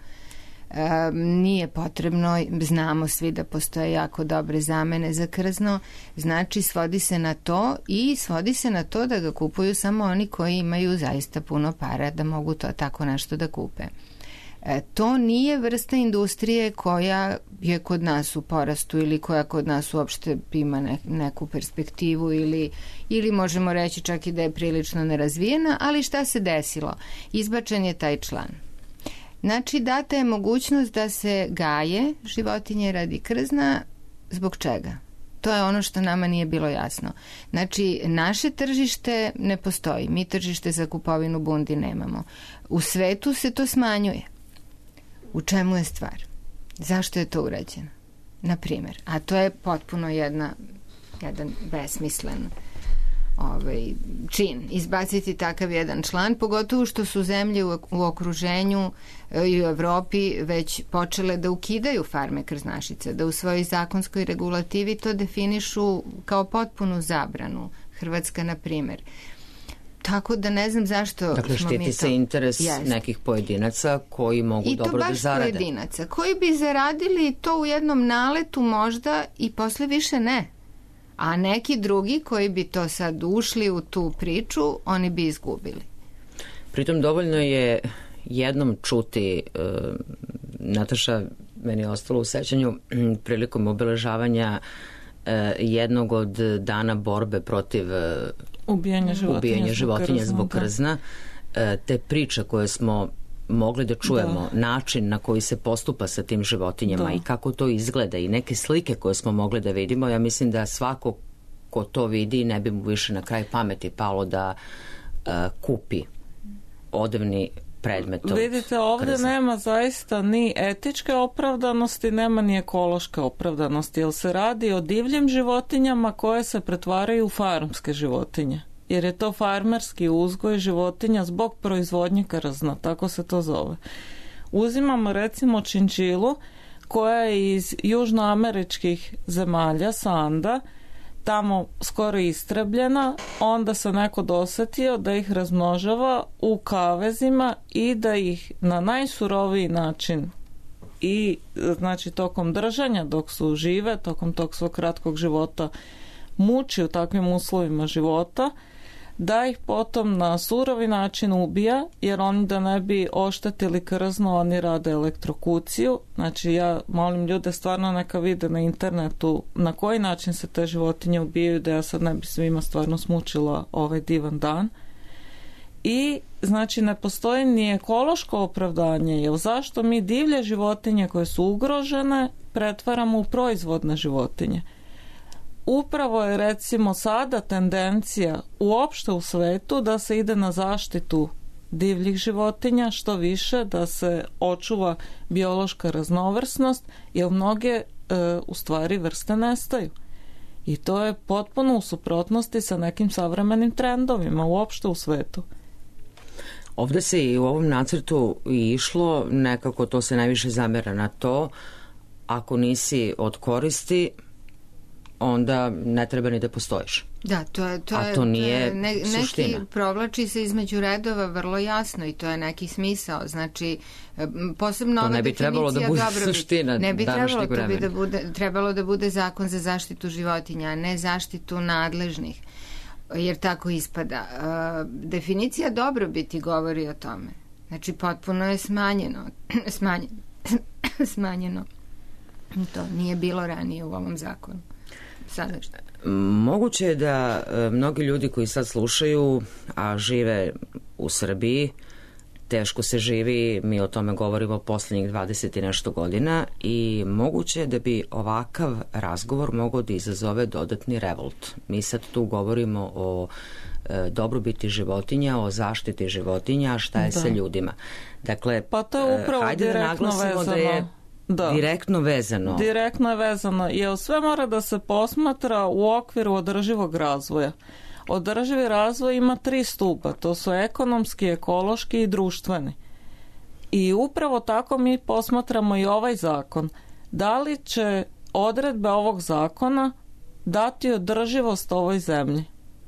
Nije potrebno, znamo svi da postoje jako dobre zamene za krzno, znači svodi se na to i svodi se na to da ga kupuju samo oni koji imaju zaista puno para da mogu to tako nešto da kupe. To nije vrsta industrije koja je kod nas u porastu ili koja kod nas uopšte ima neku perspektivu ili možemo reći čak i da je prilično nerazvijena, ali šta se desilo? Izbačen je taj član. Znači data je mogućnost da se gaje životinje radi krzna. Zbog čega? To je ono što nama nije bilo jasno. Znači, naše tržište ne postoji. Mi tržište za kupovinu bundi nemamo. U svetu se to smanjuje. U čemu je stvar? Zašto je to urađeno? Na primjer, a to je potpuno jedan besmislen čin. Izbaciti takav jedan član, pogotovo što su zemlje u okruženju i u Evropi već počele da ukidaju farme krznašica, da u svojoj zakonskoj regulativi to definišu kao potpunu zabranu. Hrvatska, na primjer. Tako da ne znam zašto dakle, smo mi to... Dakle, štiti se interes nekih pojedinaca koji mogu dobro da zarade. I to baš pojedinaca, koji bi zaradili to u jednom naletu možda i posle više ne. A neki drugi koji bi to sad ušli u tu priču, oni bi izgubili. Pritom dovoljno je jednom čuti, Nataša, meni je ostalo u sećanju prilikom obeležavanja jednog od dana borbe protiv ubijanja životinja zbog krzna, te priče koje smo mogli da čujemo, način na koji se postupa sa tim životinjama i kako to izgleda i neke slike koje smo mogli da vidimo, ja mislim da svako ko to vidi ne bi mu više na kraj pameti palo da kupi odevni predmet od Vidite, ovdje krzna. nema zaista ni etičke opravdanosti, nema ni ekološke opravdanosti, jer se radi o divljim životinjama koje se pretvaraju u farmske životinje. Jer je to farmerski uzgoj životinja zbog proizvodnje krzna, tako se to zove. Uzimamo recimo činčilu koja je iz južnoameričkih zemalja, sa Anda, tamo skoro istrebljena, onda se neko dosetio da ih razmnožava u kavezima i da ih na najsuroviji način i znači tokom držanja dok su žive, tokom tog svog kratkog života muči u takvim uslovima života, da ih potom na surovi način ubija, jer oni da ne bi oštetili krzno, oni rade elektrokuciju. Znači ja molim ljude stvarno neka vide na internetu na koji način se te životinje ubijaju, da ja sad ne bi svima stvarno smučila ovaj divan dan. I znači ne postoji ni ekološko opravdanje, jer zašto mi divlje životinje koje su ugrožene pretvaramo u proizvodne životinje. Upravo je recimo sada tendencija uopšte u svetu da se ide na zaštitu divljih životinja, što više da se očuva biološka raznovrsnost, jer mnoge u stvari vrste nestaju. I to je potpuno u suprotnosti sa nekim savremenim trendovima uopšte u svetu. Ovde se i u ovom nacrtu i išlo, nekako to se najviše zamera na to, ako nisi od koristi, onda ne treba ni da postojiš. Da, to nije suština. Neki provlači se između redova vrlo jasno i to je neki smisao. Znači, posebno ona definicija trebalo da bude suština ne bi današnjeg vremena. Trebalo da bude zakon za zaštitu životinja, a ne zaštitu nadležnih. Jer tako ispada. Definicija dobrobiti govori o tome. Znači, potpuno je smanjeno. To nije bilo ranije u ovom zakonu. Moguće je da mnogi ljudi koji sad slušaju, a žive u Srbiji, teško se živi, mi o tome govorimo posljednjih 20 i nešto godina, i moguće je da bi ovakav razgovor mogao da izazove dodatni revolt. Mi sad tu govorimo o dobrobiti životinja, o zaštiti životinja, a šta je sa ljudima. Dakle, pa to je upravo hajde da naglasimo da je direktno vezano. Direktno je vezano, jer sve mora da se posmatra u okviru održivog razvoja. Održivi razvoj ima 3 stupa, to su ekonomski, ekološki i društveni. I upravo tako mi posmatramo i ovaj zakon. Da li će odredbe ovog zakona dati održivost ovoj zemlji?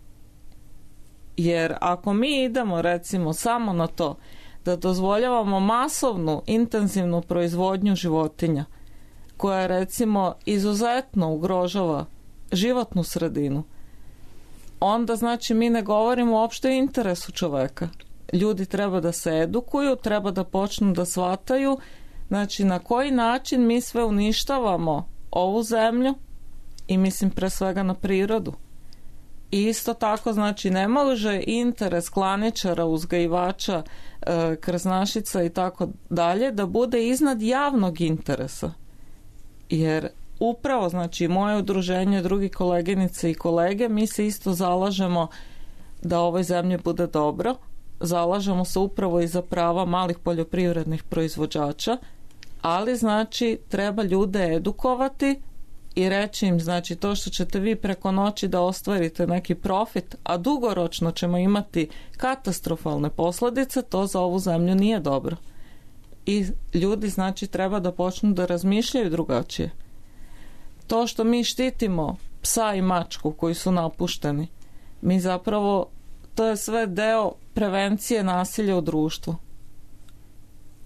Jer ako mi idemo recimo samo na to da dozvoljavamo masovnu, intenzivnu proizvodnju životinja, koja recimo izuzetno ugrožava životnu sredinu, onda znači mi ne govorimo uopšte o interesu čoveka. Ljudi treba da se edukuju, treba da počnu da shvataju znači na koji način mi sve uništavamo ovu zemlju i mislim pre svega na prirodu. I isto tako znači ne može interes klaničara, uzgajivača, krznašica i tako dalje da bude iznad javnog interesa. Jer upravo znači moje udruženje, drugi koleginice i kolege, mi se isto zalažemo da ovoj zemlji bude dobro, zalažemo se upravo i za prava malih poljoprivrednih proizvođača, ali znači treba ljude edukovati i reći im znači to što ćete vi preko noći da ostvarite neki profit, a dugoročno ćemo imati katastrofalne posljedice, to za ovu zemlju nije dobro. I ljudi znači treba da počnu da razmišljaju drugačije. To što mi štitimo psa i mačku koji su napušteni, mi zapravo, to je sve deo prevencije nasilja u društvu.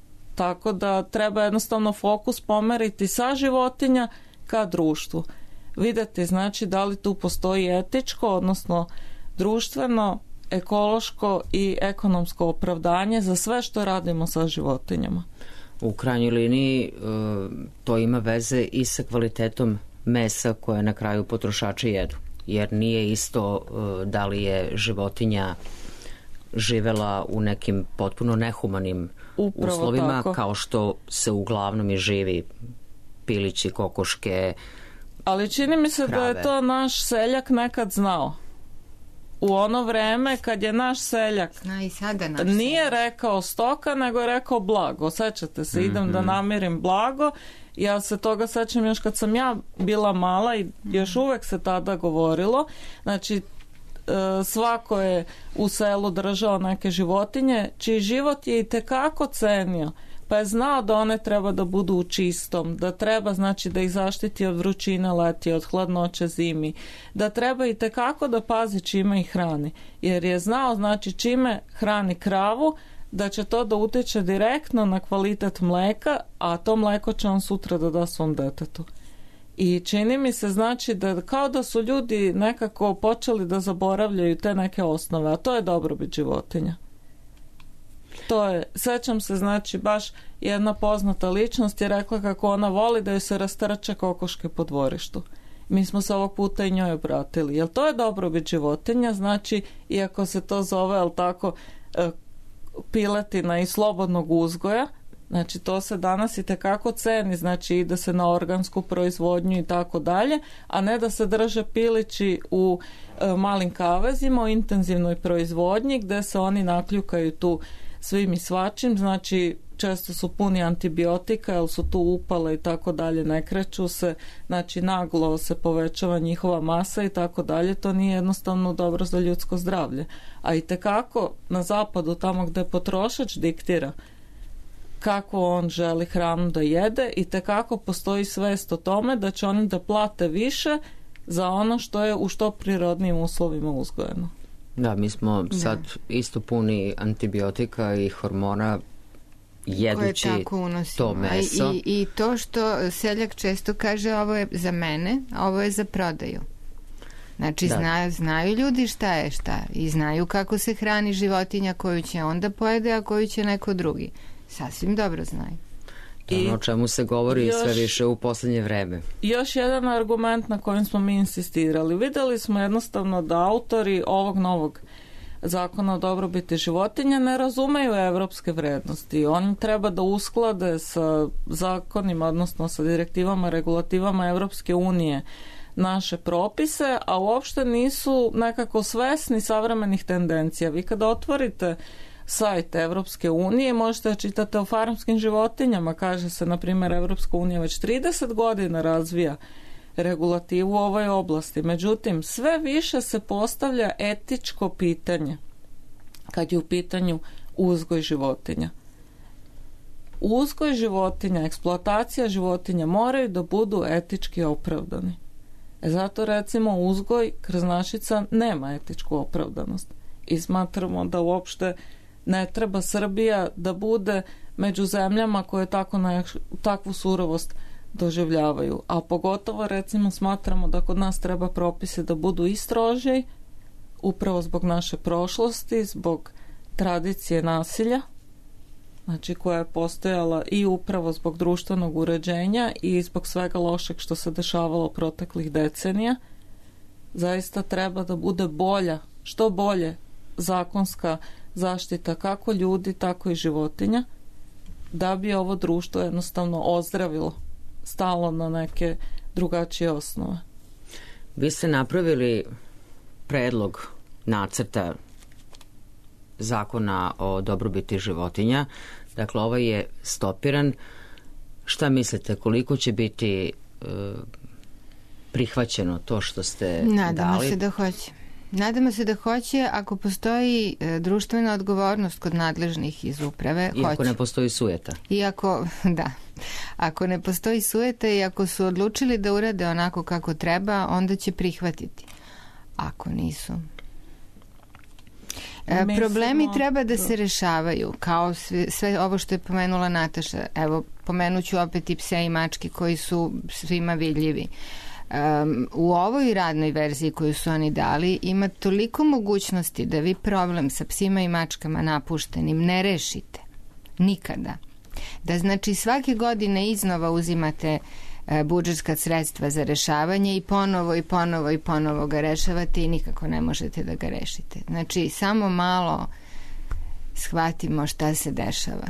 Tako da treba jednostavno fokus pomeriti sa životinja ka društvu. vidjeti znači da li tu postoji etičko, odnosno društveno, ekološko i ekonomsko opravdanje za sve što radimo sa životinjama. U krajnjoj liniji to ima veze i sa kvalitetom mesa koje na kraju potrošači jedu. Jer nije isto da li je životinja živela u nekim potpuno nehumanim uslovima, tako, kao što se uglavnom i živi pilići, kokoške, ali čini mi se krave. Da je to naš seljak nekad znao. U ono vreme kad je naš seljak i sada naš nije seljak rekao stoka, nego je rekao blago. Sećate se, idem da namirim blago. Ja se toga sećam još kad sam ja bila mala i još uvek se tada govorilo. Znači, svako je u selu držao neke životinje čiji život je itekako cenio, pa je znao da one treba da budu u čistom, da treba znači da ih zaštiti od vrućine leti, od hladnoće zimi, da treba itekako da pazi čime ih hrani, jer je znao znači čime hrani kravu, da će to da utiče direktno na kvalitet mleka, a to mleko će on sutra da da svom detetu. I čini mi se znači da kao da su ljudi nekako počeli da zaboravljaju te neke osnove, a to je dobrobit životinja. To je, sećam se znači baš jedna poznata ličnost je rekla kako ona voli da joj se rastrče kokoške po dvorištu. Mi smo se ovog puta i njoj obratili. Jel to je dobrobit životinja? Znači, iako se to zove, jel tako, piletina i slobodnog uzgoja, znači to se danas i tekako ceni, znači ide se na organsku proizvodnju i tako dalje, a ne da se drže pilići u malim kavezima, u intenzivnoj proizvodnji gde se oni nakljukaju tu svim i svačim, znači često su puni antibiotika jer su tu upale i tako dalje, ne kreću se, znači naglo se povećava njihova masa i tako dalje, to nije jednostavno dobro za ljudsko zdravlje. A i tekako na zapadu, tamo gde potrošač diktira kako on želi hranu da jede, i tekako postoji svest o tome da će oni da plate više za ono što je u što prirodnim uslovima uzgojeno. Da, mi smo sad isto puni antibiotika i hormona jedući to meso. I to što seljak često kaže ovo je za mene, a ovo je za prodaju. Znači znaju ljudi šta je šta i znaju kako se hrani životinja koju će onda pojede, a koju će neko drugi. Sasvim dobro znaju. Ono o čemu se govori sve više u posljednje vreme. Još jedan argument na kojem smo mi insistirali. Videli smo jednostavno da autori ovog novog zakona o dobrobiti životinja ne razumeju evropske vrednosti. Oni treba da usklade sa zakonima, odnosno sa direktivama, regulativama Evropske unije naše propise, a uopšte nisu nekako svesni savremenih tendencija. Vi kada otvorite sajt Evropske unije možete čitati o farmskim životinjama. Kaže se, na primjer, Evropska unija već 30 godina razvija regulativu u ovoj oblasti. Međutim, sve više se postavlja etičko pitanje kad je u pitanju uzgoj životinja. Uzgoj životinja, eksploatacija životinja moraju da budu etički opravdani. Zato recimo uzgoj krznašica nema etičku opravdanost. I smatramo da uopšte ne treba Srbija da bude među zemljama koje takvu surovost doživljavaju. A pogotovo recimo smatramo da kod nas treba propise da budu i stroži, upravo zbog naše prošlosti, zbog tradicije nasilja, znači koja je postojala i upravo zbog društvenog uređenja i zbog svega lošeg što se dešavalo proteklih decenija. Zaista treba da bude bolja, što bolje zakonska zaštita kako ljudi, tako i životinja, da bi ovo društvo jednostavno ozdravilo, stalo na neke drugačije osnove. Vi ste napravili predlog nacrta zakona o dobrobiti životinja. Dakle, ovaj je stopiran. Šta mislite, koliko će biti prihvaćeno to što ste dali? Nadamo se da hoće, ako postoji društvena odgovornost kod nadležnih iz uprave. I ako ne postoji sujeta. Ako ne postoji sujeta i ako su odlučili da urade onako kako treba, onda će prihvatiti. Ako nisu. Problemi treba da se rešavaju, kao sve ovo što je pomenula Nataša. Evo, pomenuću opet i pse i mačke koji su svima vidljivi. U ovoj radnoj verziji koju su oni dali ima toliko mogućnosti da vi problem sa psima i mačkama napuštenim ne rešite. Nikada. Da znači svake godine iznova uzimate budžetska sredstva za rešavanje i ponovo ga rešavate i nikako ne možete da ga rešite. Znači samo malo shvatimo šta se dešava.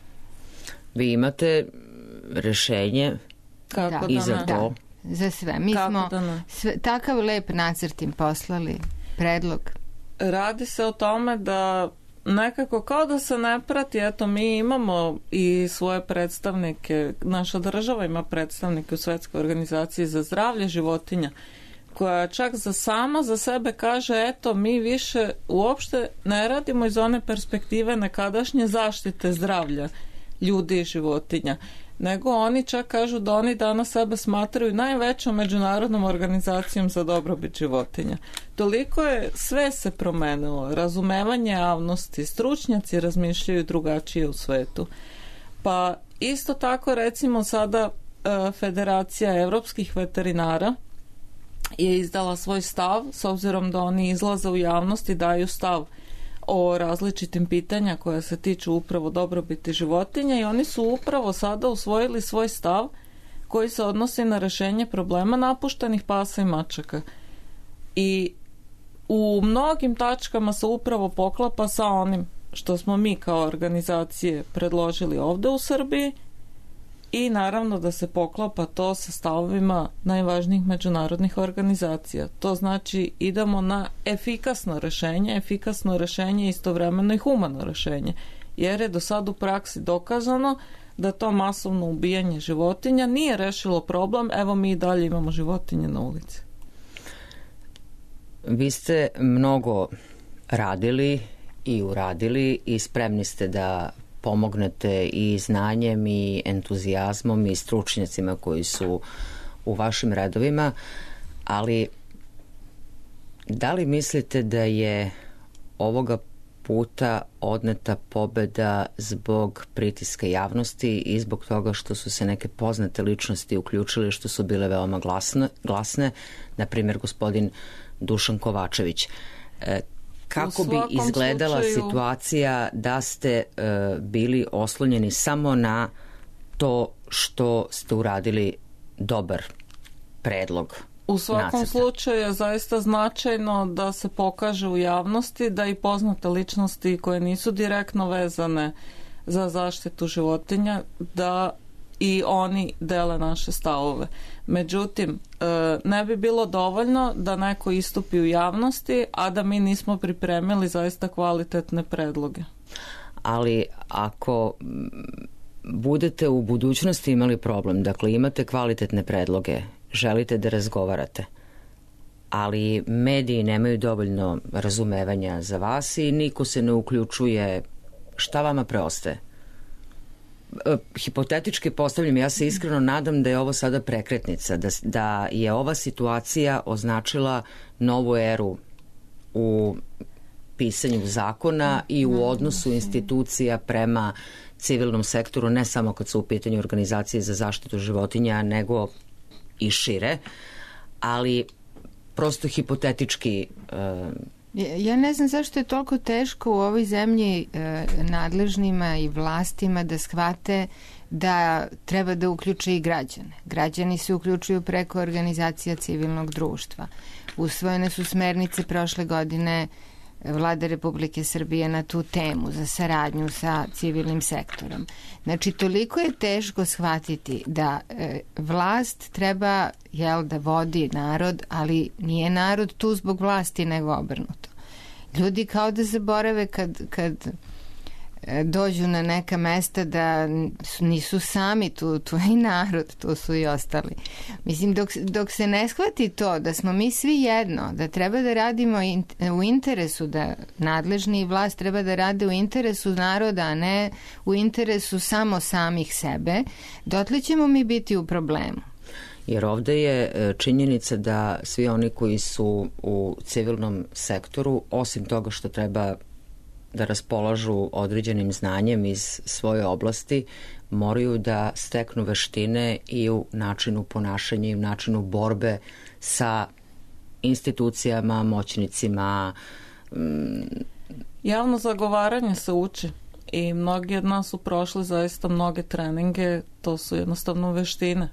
Vi imate rešenje i za to? Da, za sve. Mi smo takav lep nacrt im poslali, predlog. Radi se o tome da nekako kao da se ne prati, eto mi imamo i svoje predstavnike, naša država ima predstavnike u Svetskoj organizaciji za zdravlje životinja, koja čak sama za sebe kaže, eto mi više uopšte ne radimo iz one perspektive nekadašnje zaštite zdravlja ljudi i životinja, nego oni čak kažu da oni danas sebe smatraju najvećom međunarodnom organizacijom za dobrobit životinja. Toliko je, sve se promenilo, razumevanje javnosti, stručnjaci razmišljaju drugačije u svetu. Pa isto tako recimo sada Federacija evropskih veterinara je izdala svoj stav, s obzirom da oni izlaze u javnost i daju stav o različitim pitanja koja se tiču upravo dobrobiti životinja i oni su upravo sada usvojili svoj stav koji se odnosi na rešenje problema napuštenih pasa i mačaka. I u mnogim tačkama se upravo poklapa sa onim što smo mi kao organizacije predložili ovde u Srbiji i naravno da se poklapa to sa stavovima najvažnijih međunarodnih organizacija. To znači idemo na efikasno rešenje je istovremeno i humano rešenje, jer je do sad u praksi dokazano da to masovno ubijanje životinja nije rešilo problem, evo mi i dalje imamo životinje na ulici. Vi ste mnogo radili i uradili i spremni ste da pomognete i znanjem i entuzijazmom i stručnjacima koji su u vašim redovima, ali da li mislite da je ovoga puta odneta pobeda zbog pritiska javnosti i zbog toga što su se neke poznate ličnosti uključile, što su bile veoma glasne, na primjer gospodin Dušan Kovačević? Kako bi izgledala situacija da ste bili oslonjeni samo na to što ste uradili dobar predlog U svakom nacrta? slučaju je zaista značajno da se pokaže u javnosti da i poznate ličnosti koje nisu direktno vezane za zaštitu životinja, da i oni dele naše stavove. Međutim, ne bi bilo dovoljno da neko istupi u javnosti, a da mi nismo pripremili zaista kvalitetne predloge. Ali ako budete u budućnosti imali problem, dakle imate kvalitetne predloge, želite da razgovarate, ali mediji nemaju dovoljno razumevanja za vas i niko se ne uključuje, šta vama preostaje? Hipotetički postavljam, ja se iskreno nadam da je ovo sada prekretnica, da je ova situacija označila novu eru u pisanju zakona i u odnosu institucija prema civilnom sektoru, ne samo kad su u pitanju organizacije za zaštitu životinja, nego i šire, ali prosto hipotetički. Ja ne znam zašto je toliko teško u ovoj zemlji nadležnima i vlastima da shvate da treba da uključe i građane. Građani se uključuju preko organizacija civilnog društva. Usvojene su smernice prošle godine Vlade Republike Srbije na tu temu za saradnju sa civilnim sektorom. Znači, toliko je teško shvatiti da vlast treba da vodi narod, ali nije narod tu zbog vlasti, nego obrnuto. Ljudi kao da zaborave kad dođu na neka mesta da nisu sami tu je i narod, tu su i ostali. Mislim, dok se ne shvati to da smo mi svi jedno, da treba da radimo u interesu, da nadležni i vlast treba da rade u interesu naroda, a ne u interesu samo samih sebe, dotle ćemo mi biti u problemu. Jer ovde je činjenica da svi oni koji su u civilnom sektoru, osim toga što treba da raspolažu određenim znanjem iz svoje oblasti, moraju da steknu veštine i u načinu ponašanja i u načinu borbe sa institucijama, moćnicima. Javno zagovaranje se uči i mnogi od nas su prošli zaista mnoge treninge, to su jednostavno veštine.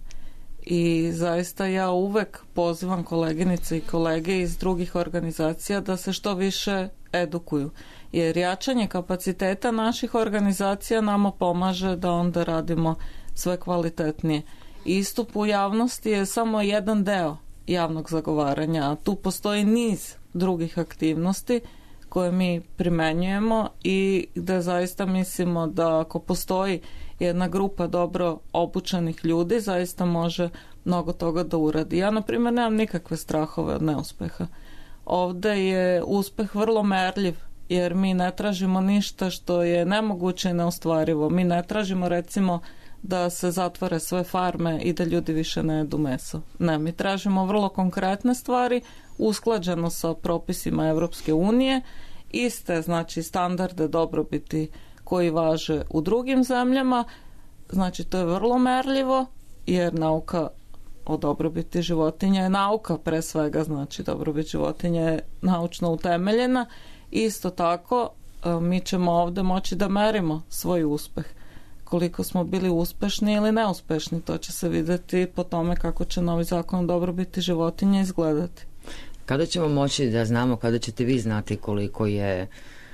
I zaista ja uvek pozivam koleginice i kolege iz drugih organizacija da se što više edukuju. Jer jačanje kapaciteta naših organizacija nama pomaže da onda radimo sve kvalitetnije. Istup u javnosti je samo jedan deo javnog zagovaranja, a tu postoji niz drugih aktivnosti koje mi primenjujemo i gde zaista mislimo da ako postoji jedna grupa dobro obučenih ljudi, zaista može mnogo toga da uradi. Ja, na primjer, nemam nikakve strahove od neuspeha. Ovde je uspeh vrlo merljiv, jer mi ne tražimo ništa što je nemoguće i neostvarivo. Mi ne tražimo, recimo, da se zatvore sve farme i da ljudi više ne jedu meso. Ne, mi tražimo vrlo konkretne stvari, usklađeno sa propisima Evropske unije, iste, znači, standarde dobrobiti koji važe u drugim zemljama. Znači, to je vrlo merljivo, jer nauka o dobrobiti životinja je nauka pre svega, znači dobrobit životinja je naučno utemeljena. Isto tako, mi ćemo ovde moći da merimo svoj uspeh. Koliko smo bili uspešni ili neuspešni, to će se videti po tome kako će novi zakon o dobrobiti životinja izgledati. Kada ćemo moći da znamo, kada ćete vi znati koliko je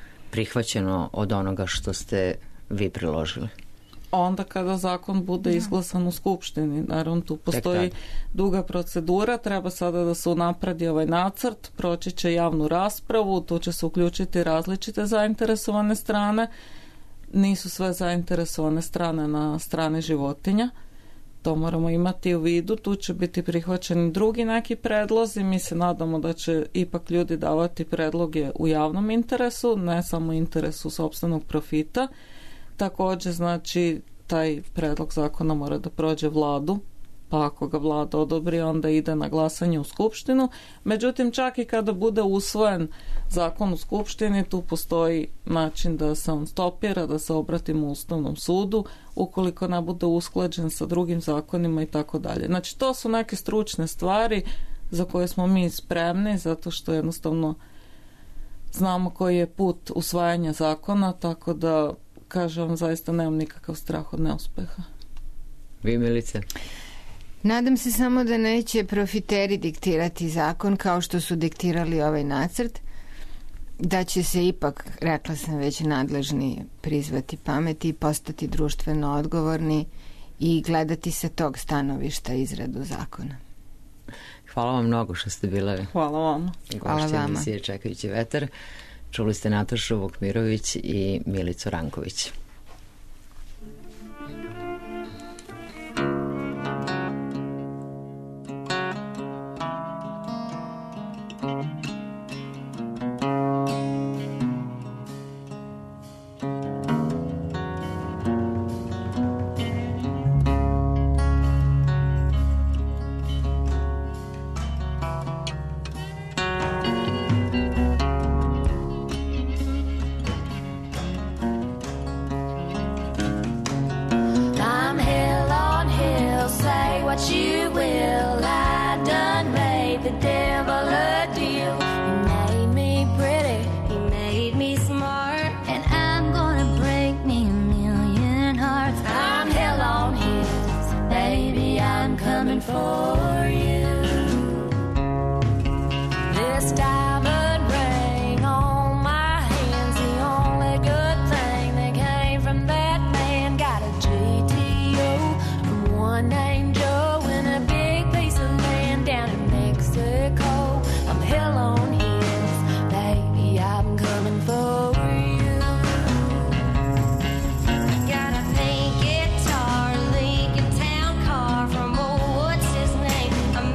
prihvaćeno od onoga što ste vi priložili? Onda kada zakon bude izglasan u Skupštini. Naravno, tu postoji duga procedura, treba sada da se unapredi ovaj nacrt, proći će javnu raspravu, tu će se uključiti različite zainteresovane strane. Nisu sve zainteresovane strane na strane životinja. To moramo imati u vidu. Tu će biti prihvaćeni drugi neki predlozi. Mi se nadamo da će ipak ljudi davati predloge u javnom interesu, ne samo interesu sopstvenog profita. Također, znači, taj predlog zakona mora da prođe vladu, pa ako ga vlada odobri, onda ide na glasanje u Skupštinu. Međutim, čak i kada bude usvojen zakon u Skupštini, tu postoji način da se on stopira, da se obratimo Ustavnom sudu, ukoliko ne bude usklađen sa drugim zakonima i tako dalje. Znači, to su neke stručne stvari za koje smo mi spremni, zato što jednostavno znamo koji je put usvajanja zakona, tako da, kažem, zaista nemam nikakav strah od neuspeha. Vi, Milice? Nadam se samo da neće profiteri diktirati zakon kao što su diktirali ovaj nacrt, da će se ipak, rekla sam već, nadležni prizvati pameti i postati društveno odgovorni i gledati sa tog stanovišta izradu zakona. Hvala vam mnogo što ste bile Hvala vama. Gošće emisije Čekajući vetar. Čuli ste Natašu Vukmirović i Milicu Ranković. I'm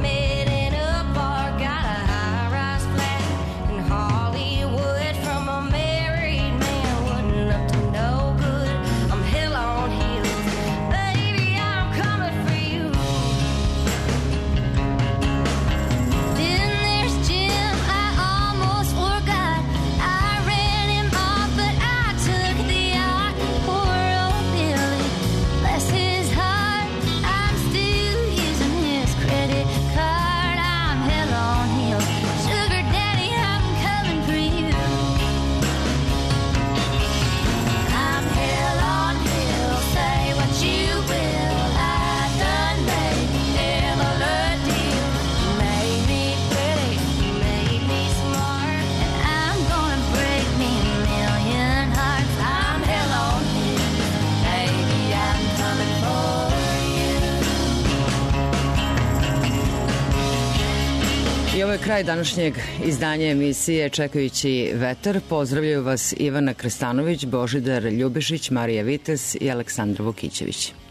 ovo je kraj današnjeg izdanja emisije Čekajući vetar. Pozdravljaju vas Ivana Krstanović, Božidar Ljubišić, Marija Vites i Aleksandra Vukićević.